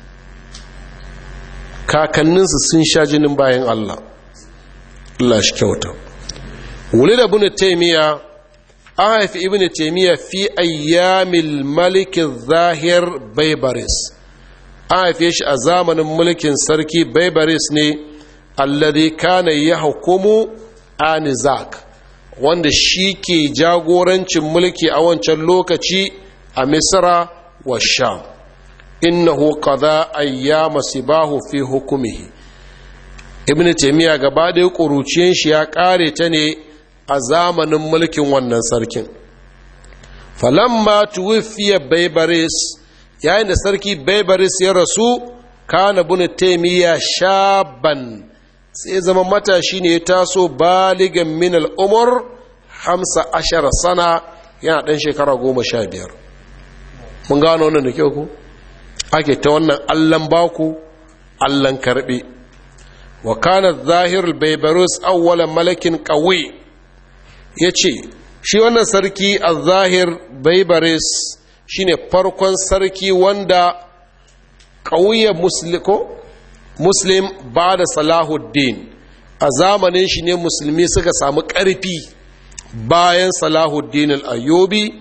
kakanninsu sun sha jinin bayan Allah. Allah shi kyauta. Wulida ibn Taymiya, an haifi ibn Taymiya fi ayyamil malik zahir Baybaris, an haife shi a zamanin mulkin sarki Baybaris ne, alladhi kana yahkumu anizak, wanda shi ke jagorancin mulki a wancan lokaci a Misra wa Sham. Innahu qada ayyama sibahu fi hukumihi, ibn Taymiya gaba da ƙuruciyar shi ya ƙare ta ne a zamanin mulkin wannan sarkin. Falamma tuwfiya Baybaris, yayin da sarki Baybaris ya rasu, kana ibn Taymiya shaban, sai zama matashi ne ya taso baligan min al-umur 15 sana, yana ɗan shekara 15. Mun gano wannan da kyau ku? Ake ta wannan allan baku allan karbe. Wa kana zahirul Baybaris awwala malakin qawi, yace shi wannan sarki az-zahir Baybaris shine farkon sarki wanda qawiya muslim ba da Salahuddin, a zamanin shi ne musulmi suka samu ƙarfi bayan Salahuddin al-Ayyubi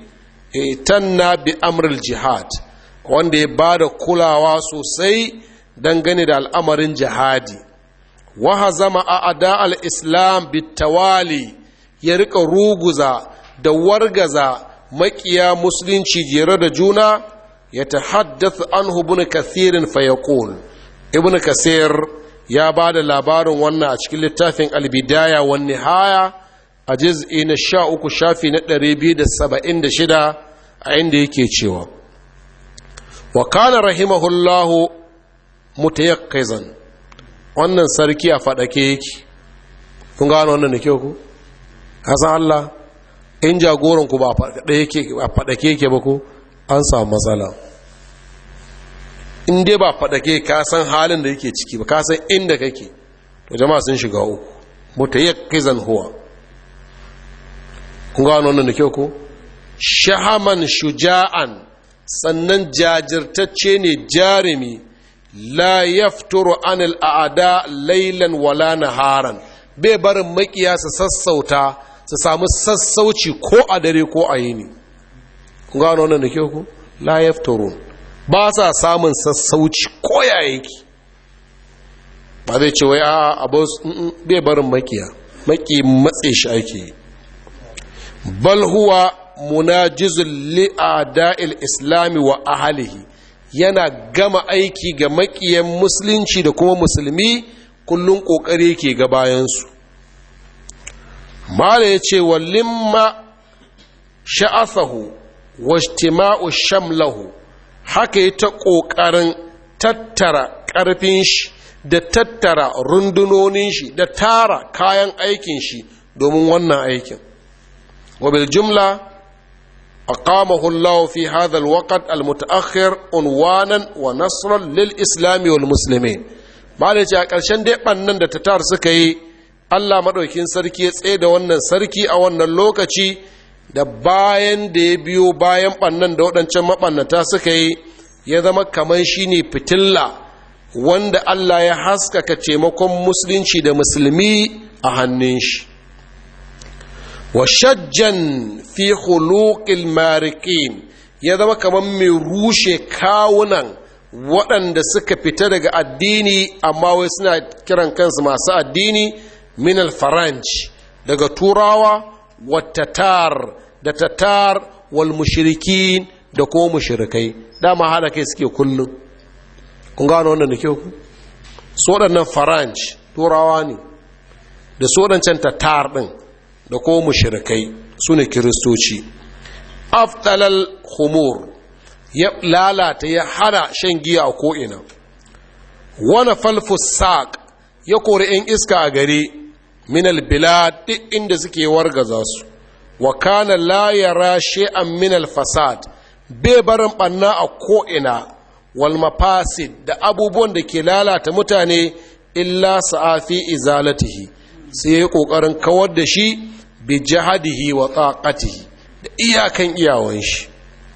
tanna bi amril jihad, wanda ya ba da kulawa sosai dangane da al'amarin jihadi. Wa zama a ada al'islam bitawali, ya rika ruguza da wargaza makiya musulunci jere da juna. Ya ta haddasa an ibn kathirin fayakul, ibn kathir ya ba da labarin wannan a cikin littafin albidaya wa nihaya a juz'i na 13 shafi na 276, a inda yake cewa wa kana rahimahullahu mutayaqqizan, wannan sarki a fadake yake. kun gano wannan da kyau ku hasan Allah, in jagoran ku ba fadake yake ba ku an samu matsala. in dai ba fadake ka san halin da yake ciki ba, ka san inda kake, to jama'a sun shiga uku. mutayaqqizan huwa, kun gano wannan da kyau ku shahaman shuja'an, sannan jajirtacce ne jarumi. la yafturu anil a'da laylan wala naharan, bai barin makiya su sassauta, su samu sassauci ko a dare ko a yini. kun gano wannan da kyau ku la yafturun, ba sa samun sassauci ko ya yake. ba zai ce wai a abu bai barin makiya, maki matse shi ake. bal huwa munajizul li'ada'il islami wa ahlihi, yana gama aiki ga makiyan musulunci da kuma musulmi, kullun kokari yake ga bayansu. mala yace wallimma sha'asahu wajtima'u shamlahu, haka yi ta kokarin tattara karfin shi da tattara rundunonin shi da tara kayan aikin shi domin wannan aikin. وبالجملة أقامه الله في هذا الوقت المتأخر عنوانا ونصرا للإسلام والمسلمين. بعد ذلك عشان دي بانن da tatar suka yi, Allah madaukin sarki ya tsaye da wannan sarki a wannan lokaci, da bayan da ya biyo bayan bannan da waɗancan mabannata suka yi, ya zama kamar shine fitilla wanda Allah ya haskaka taimakon musulunci da musulmi a hannun shi. wa shajjan fi khuluqil mariqin, ya zama kamar mai rushe kawunan waɗanda suka fita daga addini amma wai suna kiran kansu masu addini, min al-faranj, daga turawa, wa tatar, da tatar, wal mushrikin, da ko mushrikai. dama hada kai suke kullum. kun gano wannan da kyau ku su waɗannan faranj turawa ne, da su waɗancan tatar ɗin da ko mushrikai su ne kiristoci. aftalal khumur, ya lalata ya hana shan giya a ko'ina. wani falfus saƙ, ya kori 'yan iska a gari, minal bilad, duk inda suke wargaza su. wa kana la yara shay'an minal fasad, bai barin ɓanna a ko'ina, wal mafasid, da abubuwan da ke lalata mutane, illa sa'afi izalatihi, sai ya yi ƙoƙarin kawar da shi bi jihadihi wa taqatihi, da iyakan iyawan shi.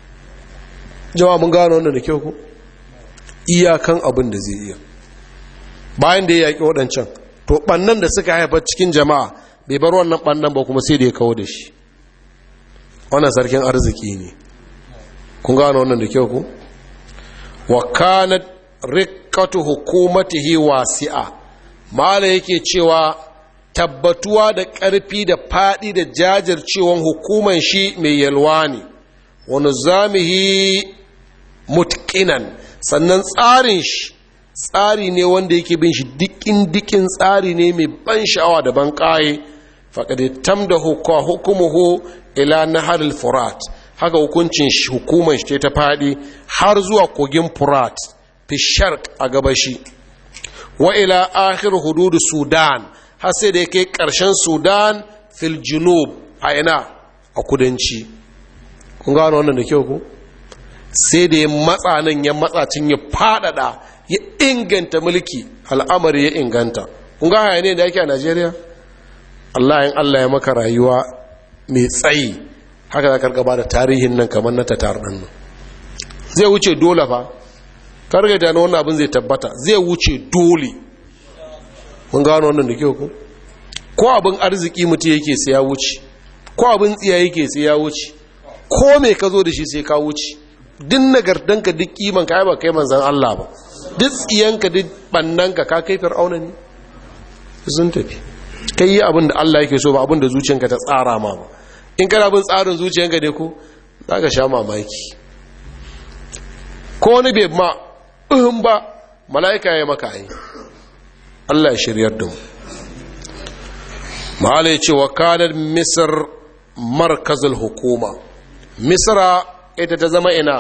jama'a mun gano wannan da kyau ko iyakan abin da zai iya. bayan da ya yaki waɗancan, to ɓannan da suka haifar cikin jama'a bai bar wannan ɓannan ba, kuma sai da ya kawo da shi. wannan sarkin arziki ne. kun gano wannan da kyau ko wa kanat riqqatu hukumatihi wasi'a, mala yake cewa tabbatuwa da ƙarfi da faɗi da jajircewan hukuman shi mai yalwa ne. wani zamihi mutkinan, sannan tsarin shi tsari ne wanda yake bin shi dikin tsari ne mai ban sha'awa da ban ƙaye. faƙaɗe tam da hukumuhu ila nahar al-furat, haka hukuncin hukuman shi ta faɗi har zuwa kogin furat fi sharq a gabashi, wa ila akhir hudud sudan, har sai da ya kai ƙarshen sudan fil junub, a ina a kudanci. kun gano wannan da kyau ku sai da ya matsa nan ya matsa cin ya faɗaɗa ya inganta mulki, al'amari ya inganta. kun ga haya ne da yake a Najeriya. Allah ya maka rayuwa mai tsayi, haka za ka gaba da tarihin nan kamar na tatar ɗan nan. zai wuce dole fa, karga da na wannan abin zai tabbata, zai wuce dole. mun gano wannan da kyau ko abin arziki mutum yake sai ya wuce, ko abin tsiya yake sai ya wuce. ko me ka zo da shi sai ka wuce. Din nagartanka duk kiman ka ba kai manzan Allah ba, duk tsiyanka duk bannanka ka kai fir'auna ne. Sun tafi kai yi abin da Allah yake so ba abin da zuciyanka ta tsara ma ba. In kana bin tsarin zuciyanka ne ko za ka sha mamaki. Ko wani bai ma ba mala'ika ya maka ai. Allah ya shiryar da mu. Ma'ala ya ce wa kanar Misir markazul hukuma. Misra ita ta zama ina?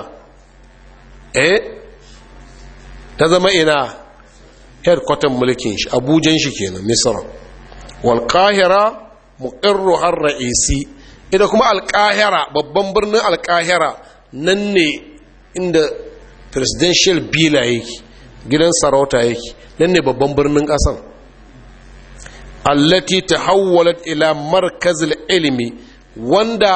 Ta zama ina? Headquarter mulkin shi, Abujan shi kenan Misra. Wal Qahira muqirru har ra'isi. Ita kuma Al-Qahira, babban birnin Al-Qahira nan ne inda presidential bila yake, gidan sarauta yake, nan ne babban birnin ƙasan. Allati tahawwalat ila markazil ilmi, wanda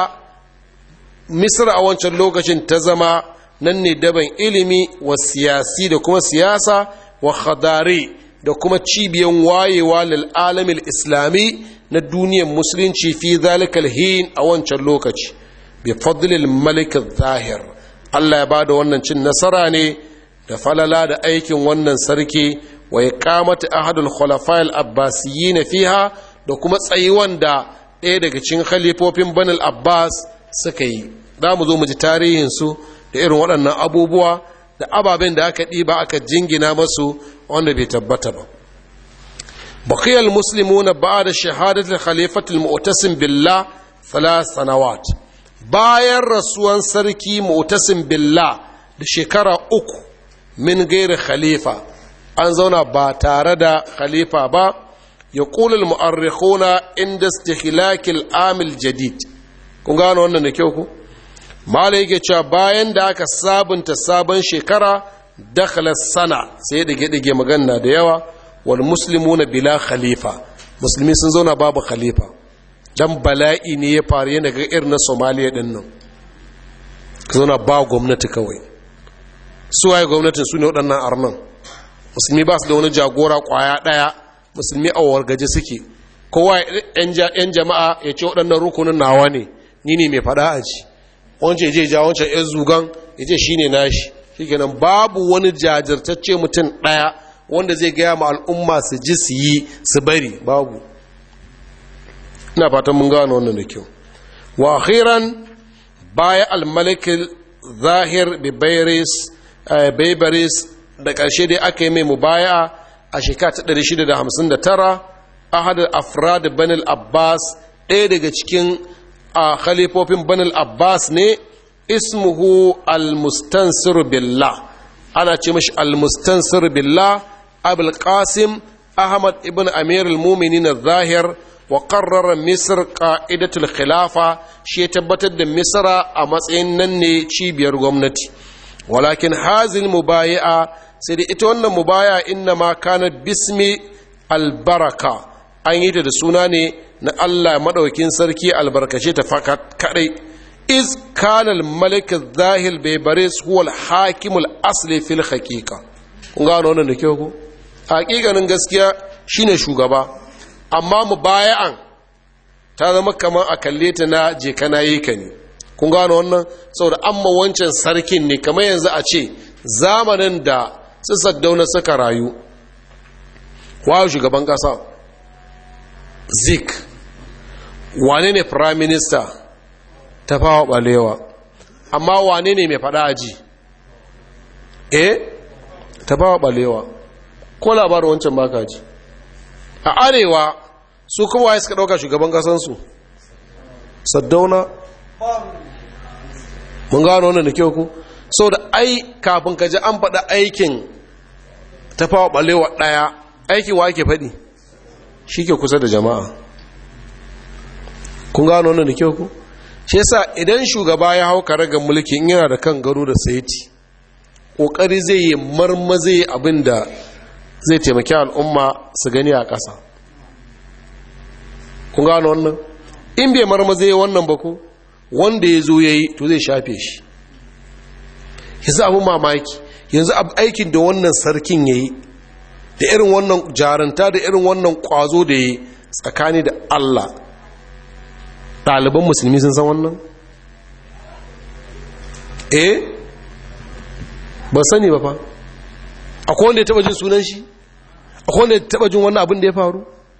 Misra a wancan lokacin ta zama nan ne daban ilimi wa siyasi da kuma siyasa wa khadari da kuma cibiyan wayewa lil alamil islami na duniyar musulunci fi zalikal hin a wancan lokaci bi fadlil malik zahir. Allah ya bada wannan cin nasara ne da falala da aikin wannan sarki wa iqamati ahadul khulafa'il abbasiyyin fiha da kuma tsayuwan da ɗaya daga cikin khalifofin banil abbas suka yi. Za mu zo mu ji tarihinsu da irin waɗannan abubuwa da ababen da aka ɗiba aka jingina masu wanda bai tabbata ba. Bakiyar musulmi na ba da shahadatul khalifatul mu'tasim billah 3 sanawat. Bayan rasuwan sarki mu'tasim billah da shekara 3 min gairi khalifa, an zauna ba tare da khalifa ba. Ya ƙulul mu'arrikhuna inda istihlakil amil jadid. Kun gano wannan da kyau ku? Mala yake cewa bayan da aka sabunta sabon shekara dakhala sana, sai dige magana da yawa, wal muslimuna bila khalifa, musulmi sun zauna babu khalifa dan bala'i ne ya faru yana ga irin na Somalia din nan. Ka zauna ba gwamnati kawai. Su waye gwamnatin? su ne waɗannan arnan. Musulmi ba su da wani jagora kwaya ɗaya, musulmi a wargaje suke. Kowa yan jama'a ya ce waɗannan rukunin nawa ne, ni ne mai faɗa a ji. Wancan je ja wancan yan zugan ya ce shi ne nashi. Shi kenan babu wani jajirtacce mutum ɗaya wanda zai gaya ma al'umma su ji su yi su bari, babu. Ina fatan mun gano wannan da kyau. Wa akhiran baya al-malik zahir bi baybaris da ƙarshe dai aka yi mai mubaya a shekara ta 659 ahad afrad banil abbas, ɗaya daga cikin a khalifofin banil abbas ne, ismuhu al-mustansir billah, ana ce mashi al-mustansir billah abul qasim ahmad ibn amir al-muminin al-zahir wa qarrara misr qa'idatul khilafa, shi ya tabbatar da misra a matsayin nan ne cibiyar gwamnati. Walakin hazil mubayi'a, sai da ita wannan mubaya inna ma kana bismi albaraka, an yi ta da suna ne na Allah madaukin sarki albarkace ta fakat kadai. Iz kana al-malik zahil baybaris huwa al-hakim al-asli fil haqiqa. Kun gano wannan da kyau ko? Hakikanin gaskiya shine shugaba, amma mubaya'an ta zama kamar a kalle ta na je kana yi ka ne. Kun gano wannan? Saboda amma wancan sarkin ne, kamar yanzu a ce zamanin da su Saddauna suka rayu, wa shugaban kasa Zik, wane ne prime minister? Tafawa Balewa. Amma wane ne mai fada aji? Tafawa Balewa. Ko labarin wancan baka ji? A arewa su kuma waye suka dauka shugaban kasansu? Saddauna. Mun gano wannan da kyau ku? Sau da ai kafin ka ji an faɗa aikin Tafawa Balewa ɗaya, aikin wa ake faɗi? Shi ke kusa da jama'a. Kun gano wannan da kyau ku? Shi yasa idan shugaba ya hau karagar mulki yana da kan gado da saiti, ƙoƙari zai yi marmaze abin da zai taimaki al'umma su gani a ƙasa. Kun gano wannan? In bai marmaze wannan ba ku, wanda ya zo ya yi to zai shafe shi. Yanzu abin mamaki, yanzu aikin da wannan sarkin ya yi, da irin wannan jaranta da irin wannan ƙwazo da ya yi tsakani da Allah, ɗaliban musulmi sun san wannan? ba sani ba fa. Akwai wanda ya taba jin sunan shi? Akwai wanda ya taba jin wannan abin da ya faru?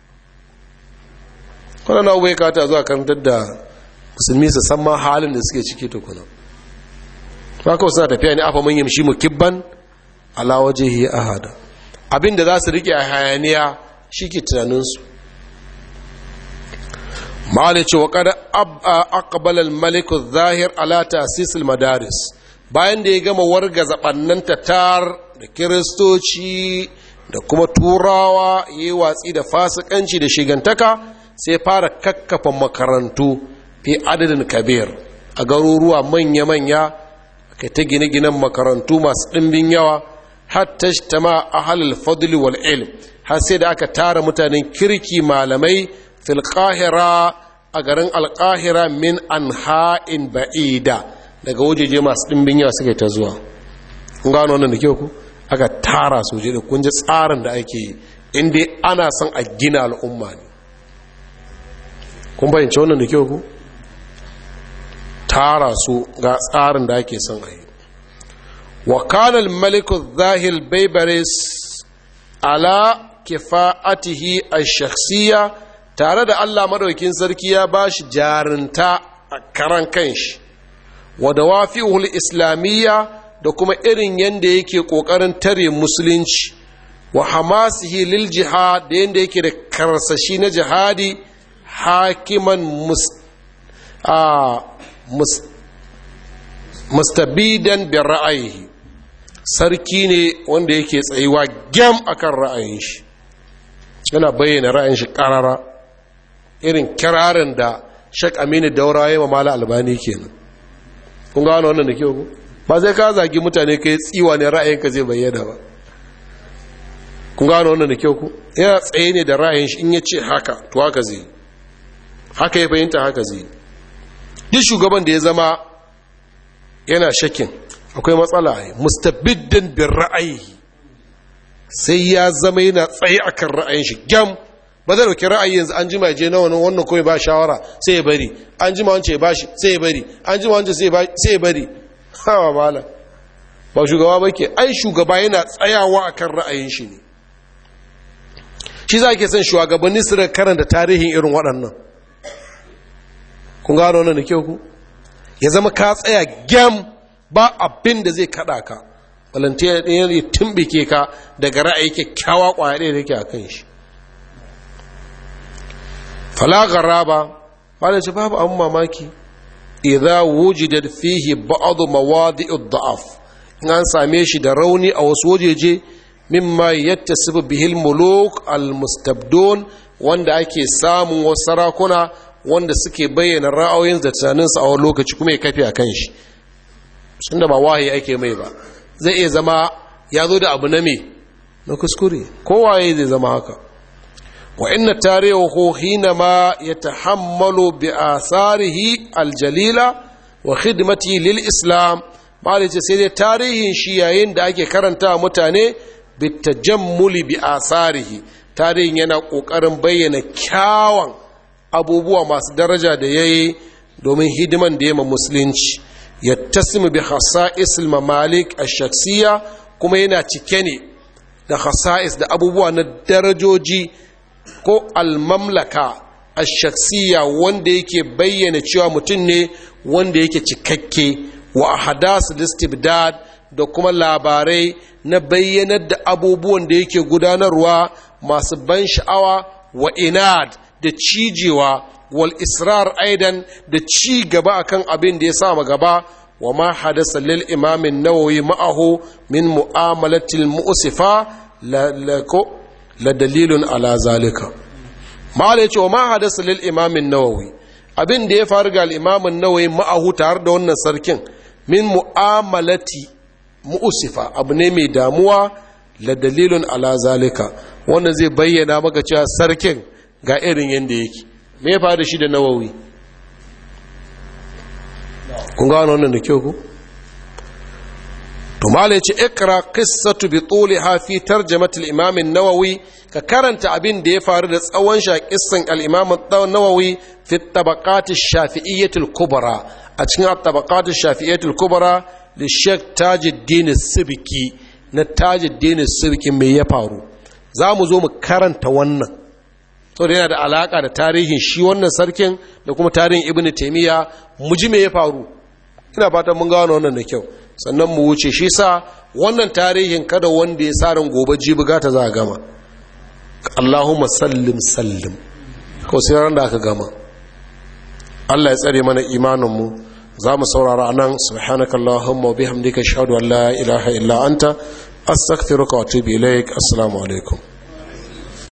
Wannan abu ya kata zuwa karantar da musulmi su san ma halin da suke ciki tukuna. Ba kawai suna tafiya ne afa mun yamshi mu kibban ala wajhihi ahada. Abin da za su rike a hayaniya shi ke tunaninsu. Malice wa kada aqbala al-malik adh-dhahir ala ta'sis al-madaris. Bayan da ya gama wargaza bannan tatar da kiristoci da kuma turawa yayi watsi da fasikanci da shigantaka, sai fara kakkafa makarantu fi adadin kabir a garuruwa manya-manya, kai ta gine-ginen makarantu masu ɗimbin yawa, hatta shtama ahlul fadl wal ilm, har sai da aka tara mutanen kirki malamai fil qahira a garin alqahira min anha'in ba'ida, daga wajeje masu ɗimbin yawa suka ta zuwa. kun gano wannan da kyau ku, aka tara soje da kun ji tsarin da ake yi inda ana son a gina al'umma ne. kun bayyance wannan da kyau ku, tara su ga tsarin da ake son a yi. wa kana al-malik adh-dhahir baybaris ala kifa'atihi ash-shakhsiyya, tare da Allah madaukin sarki ya bashi jarinta a karan kanshi, wa dawafi'ul islamiyya, da kuma irin yanda yake kokarin tare musulunci, wa hamasihi lil jihad, da yanda yake da karsashi na jihadi, hakiman mustabidan bi ra'ayihi, sarki ne wanda yake tsayuwa gyam akan ra'ayin shi, yana bayyana ra'ayin shi karara, irin kirarin da Sheikh Aminu Daura ya Mala Albani kenan. kun gano wannan da kyau ku, ba sai ka zagi mutane kai tsiwa ne ra'ayinka zai bayyana ba. kun gano wannan da kyau ku, yana tsaye ne da ra'ayin shi, in ya ce haka to haka zai, haka ya fahimta haka zai. duk shugaban da ya zama yana shakin akwai matsala, mustabiddan bin ra'ayi, sai ya zama yana tsaye akan ra'ayin shi gyam, ba zai dauki ra'ayi yanzu an jima je na wannan kawai ba shawara sai ya bari, an jima wance ya bashi sai ya bari, an jima wance sai ya bari. hawa mala ba shugaba ba ke, ai shugaba yana tsayawa akan ra'ayin shi ne. shi za ke son shugabanni su da karanta tarihin irin waɗannan. kun gano wannan da kyau ku, ya zama ka tsaya gyam, ba abin da zai kada ka, balantiyar ɗaya ya tumbike ka daga ra'ayi kyakkyawa ƙwaya ɗaya da ke a kan shi. falagara ba wadda ce babu abin mamaki, idza wujidat fihi ba'd mawadi'ud da'af, in an same shi da rauni a wasu wajeje, mimma yattasifu bihil muluk al-mustabdun, wanda ake samun wasu sarakuna wanda suke bayyana ra'ayoyin da tunaninsu a wani lokaci kuma ya kafe a kan shi, tunda ba wahayi ake mai ba, zai iya zama ya zo da abu na me na kuskure, kowaye zai zama haka. wa inna tarihu hinama yatahammalu bi asarihi aljalila wa khidmati lil islam, malai ce sai dai tarihin shi yayin da ake karanta mutane bitajammuli bi asarihi, tarihin yana kokarin bayyana kyawan abubuwa masu daraja da yayi domin hidiman da ya ma musulunci, yattasimu bi khasa'is al-mamalik ash-shakhsiyya, kuma yana cike ne da khasa'is da abubuwa na darajoji ko al-mamlaka ash-shakhsiyya, wanda yake bayyana cewa mutum ne wanda yake cikakke, wa ahdas al-istibdad, da kuma labarai na bayyanar da abubuwan da yake gudanarwa masu ban sha'awa, wa inad, da cijewa, wal israr aidan, da ci gaba akan abin da ya sa gaba, wa ma hadasa lil imam an-nawawi ma'ahu min mu'amalatil mu'sifa la dalilun ala zalika. ma'ala yace wa ma hadasa lil imam an-nawawi, abin da ya faru ga al-imam an-nawawi ma'ahu tare da wannan sarkin, min mu'amalati mu'sifa, abu ne mai damuwa, la dalilun ala zalika, wannan zai bayyana maka cewa sarkin ga irin yanda yake. me ya faru shi da nawawi? kun gano wannan da kyau ku? to malai ce ikra qissatu bi tuliha fi tarjamat al-imam an-nawawi ka karanta abin da ya faru da tsawon shi a kissan al-imam an-nawawi fi tabaqat ash-shafi'iyyah al-kubra a cikin tabaqat ash-shafi'iyyah al-kubra li Sheikh Tajuddin as-Subki na Tajuddin as-Subki me ya faru zamu zo mu karanta wannan to yana da alaka da tarihin shi wannan sarkin da kuma tarihin Ibn Taymiyyah mu ji me ya faru ina fatan mun gano wannan da kyau sannan mu wuce shi sa wannan tarihin kada wanda ya sa ran gobe jibi gata za a gama Allahumma sallim sallim ko sai ran da aka gama Allah ya tsare mana imanin mu za mu saurara anan subhanakallahumma wa bihamdika ashhadu an la ilaha illa anta astaghfiruka wa atubu ilaik assalamu alaikum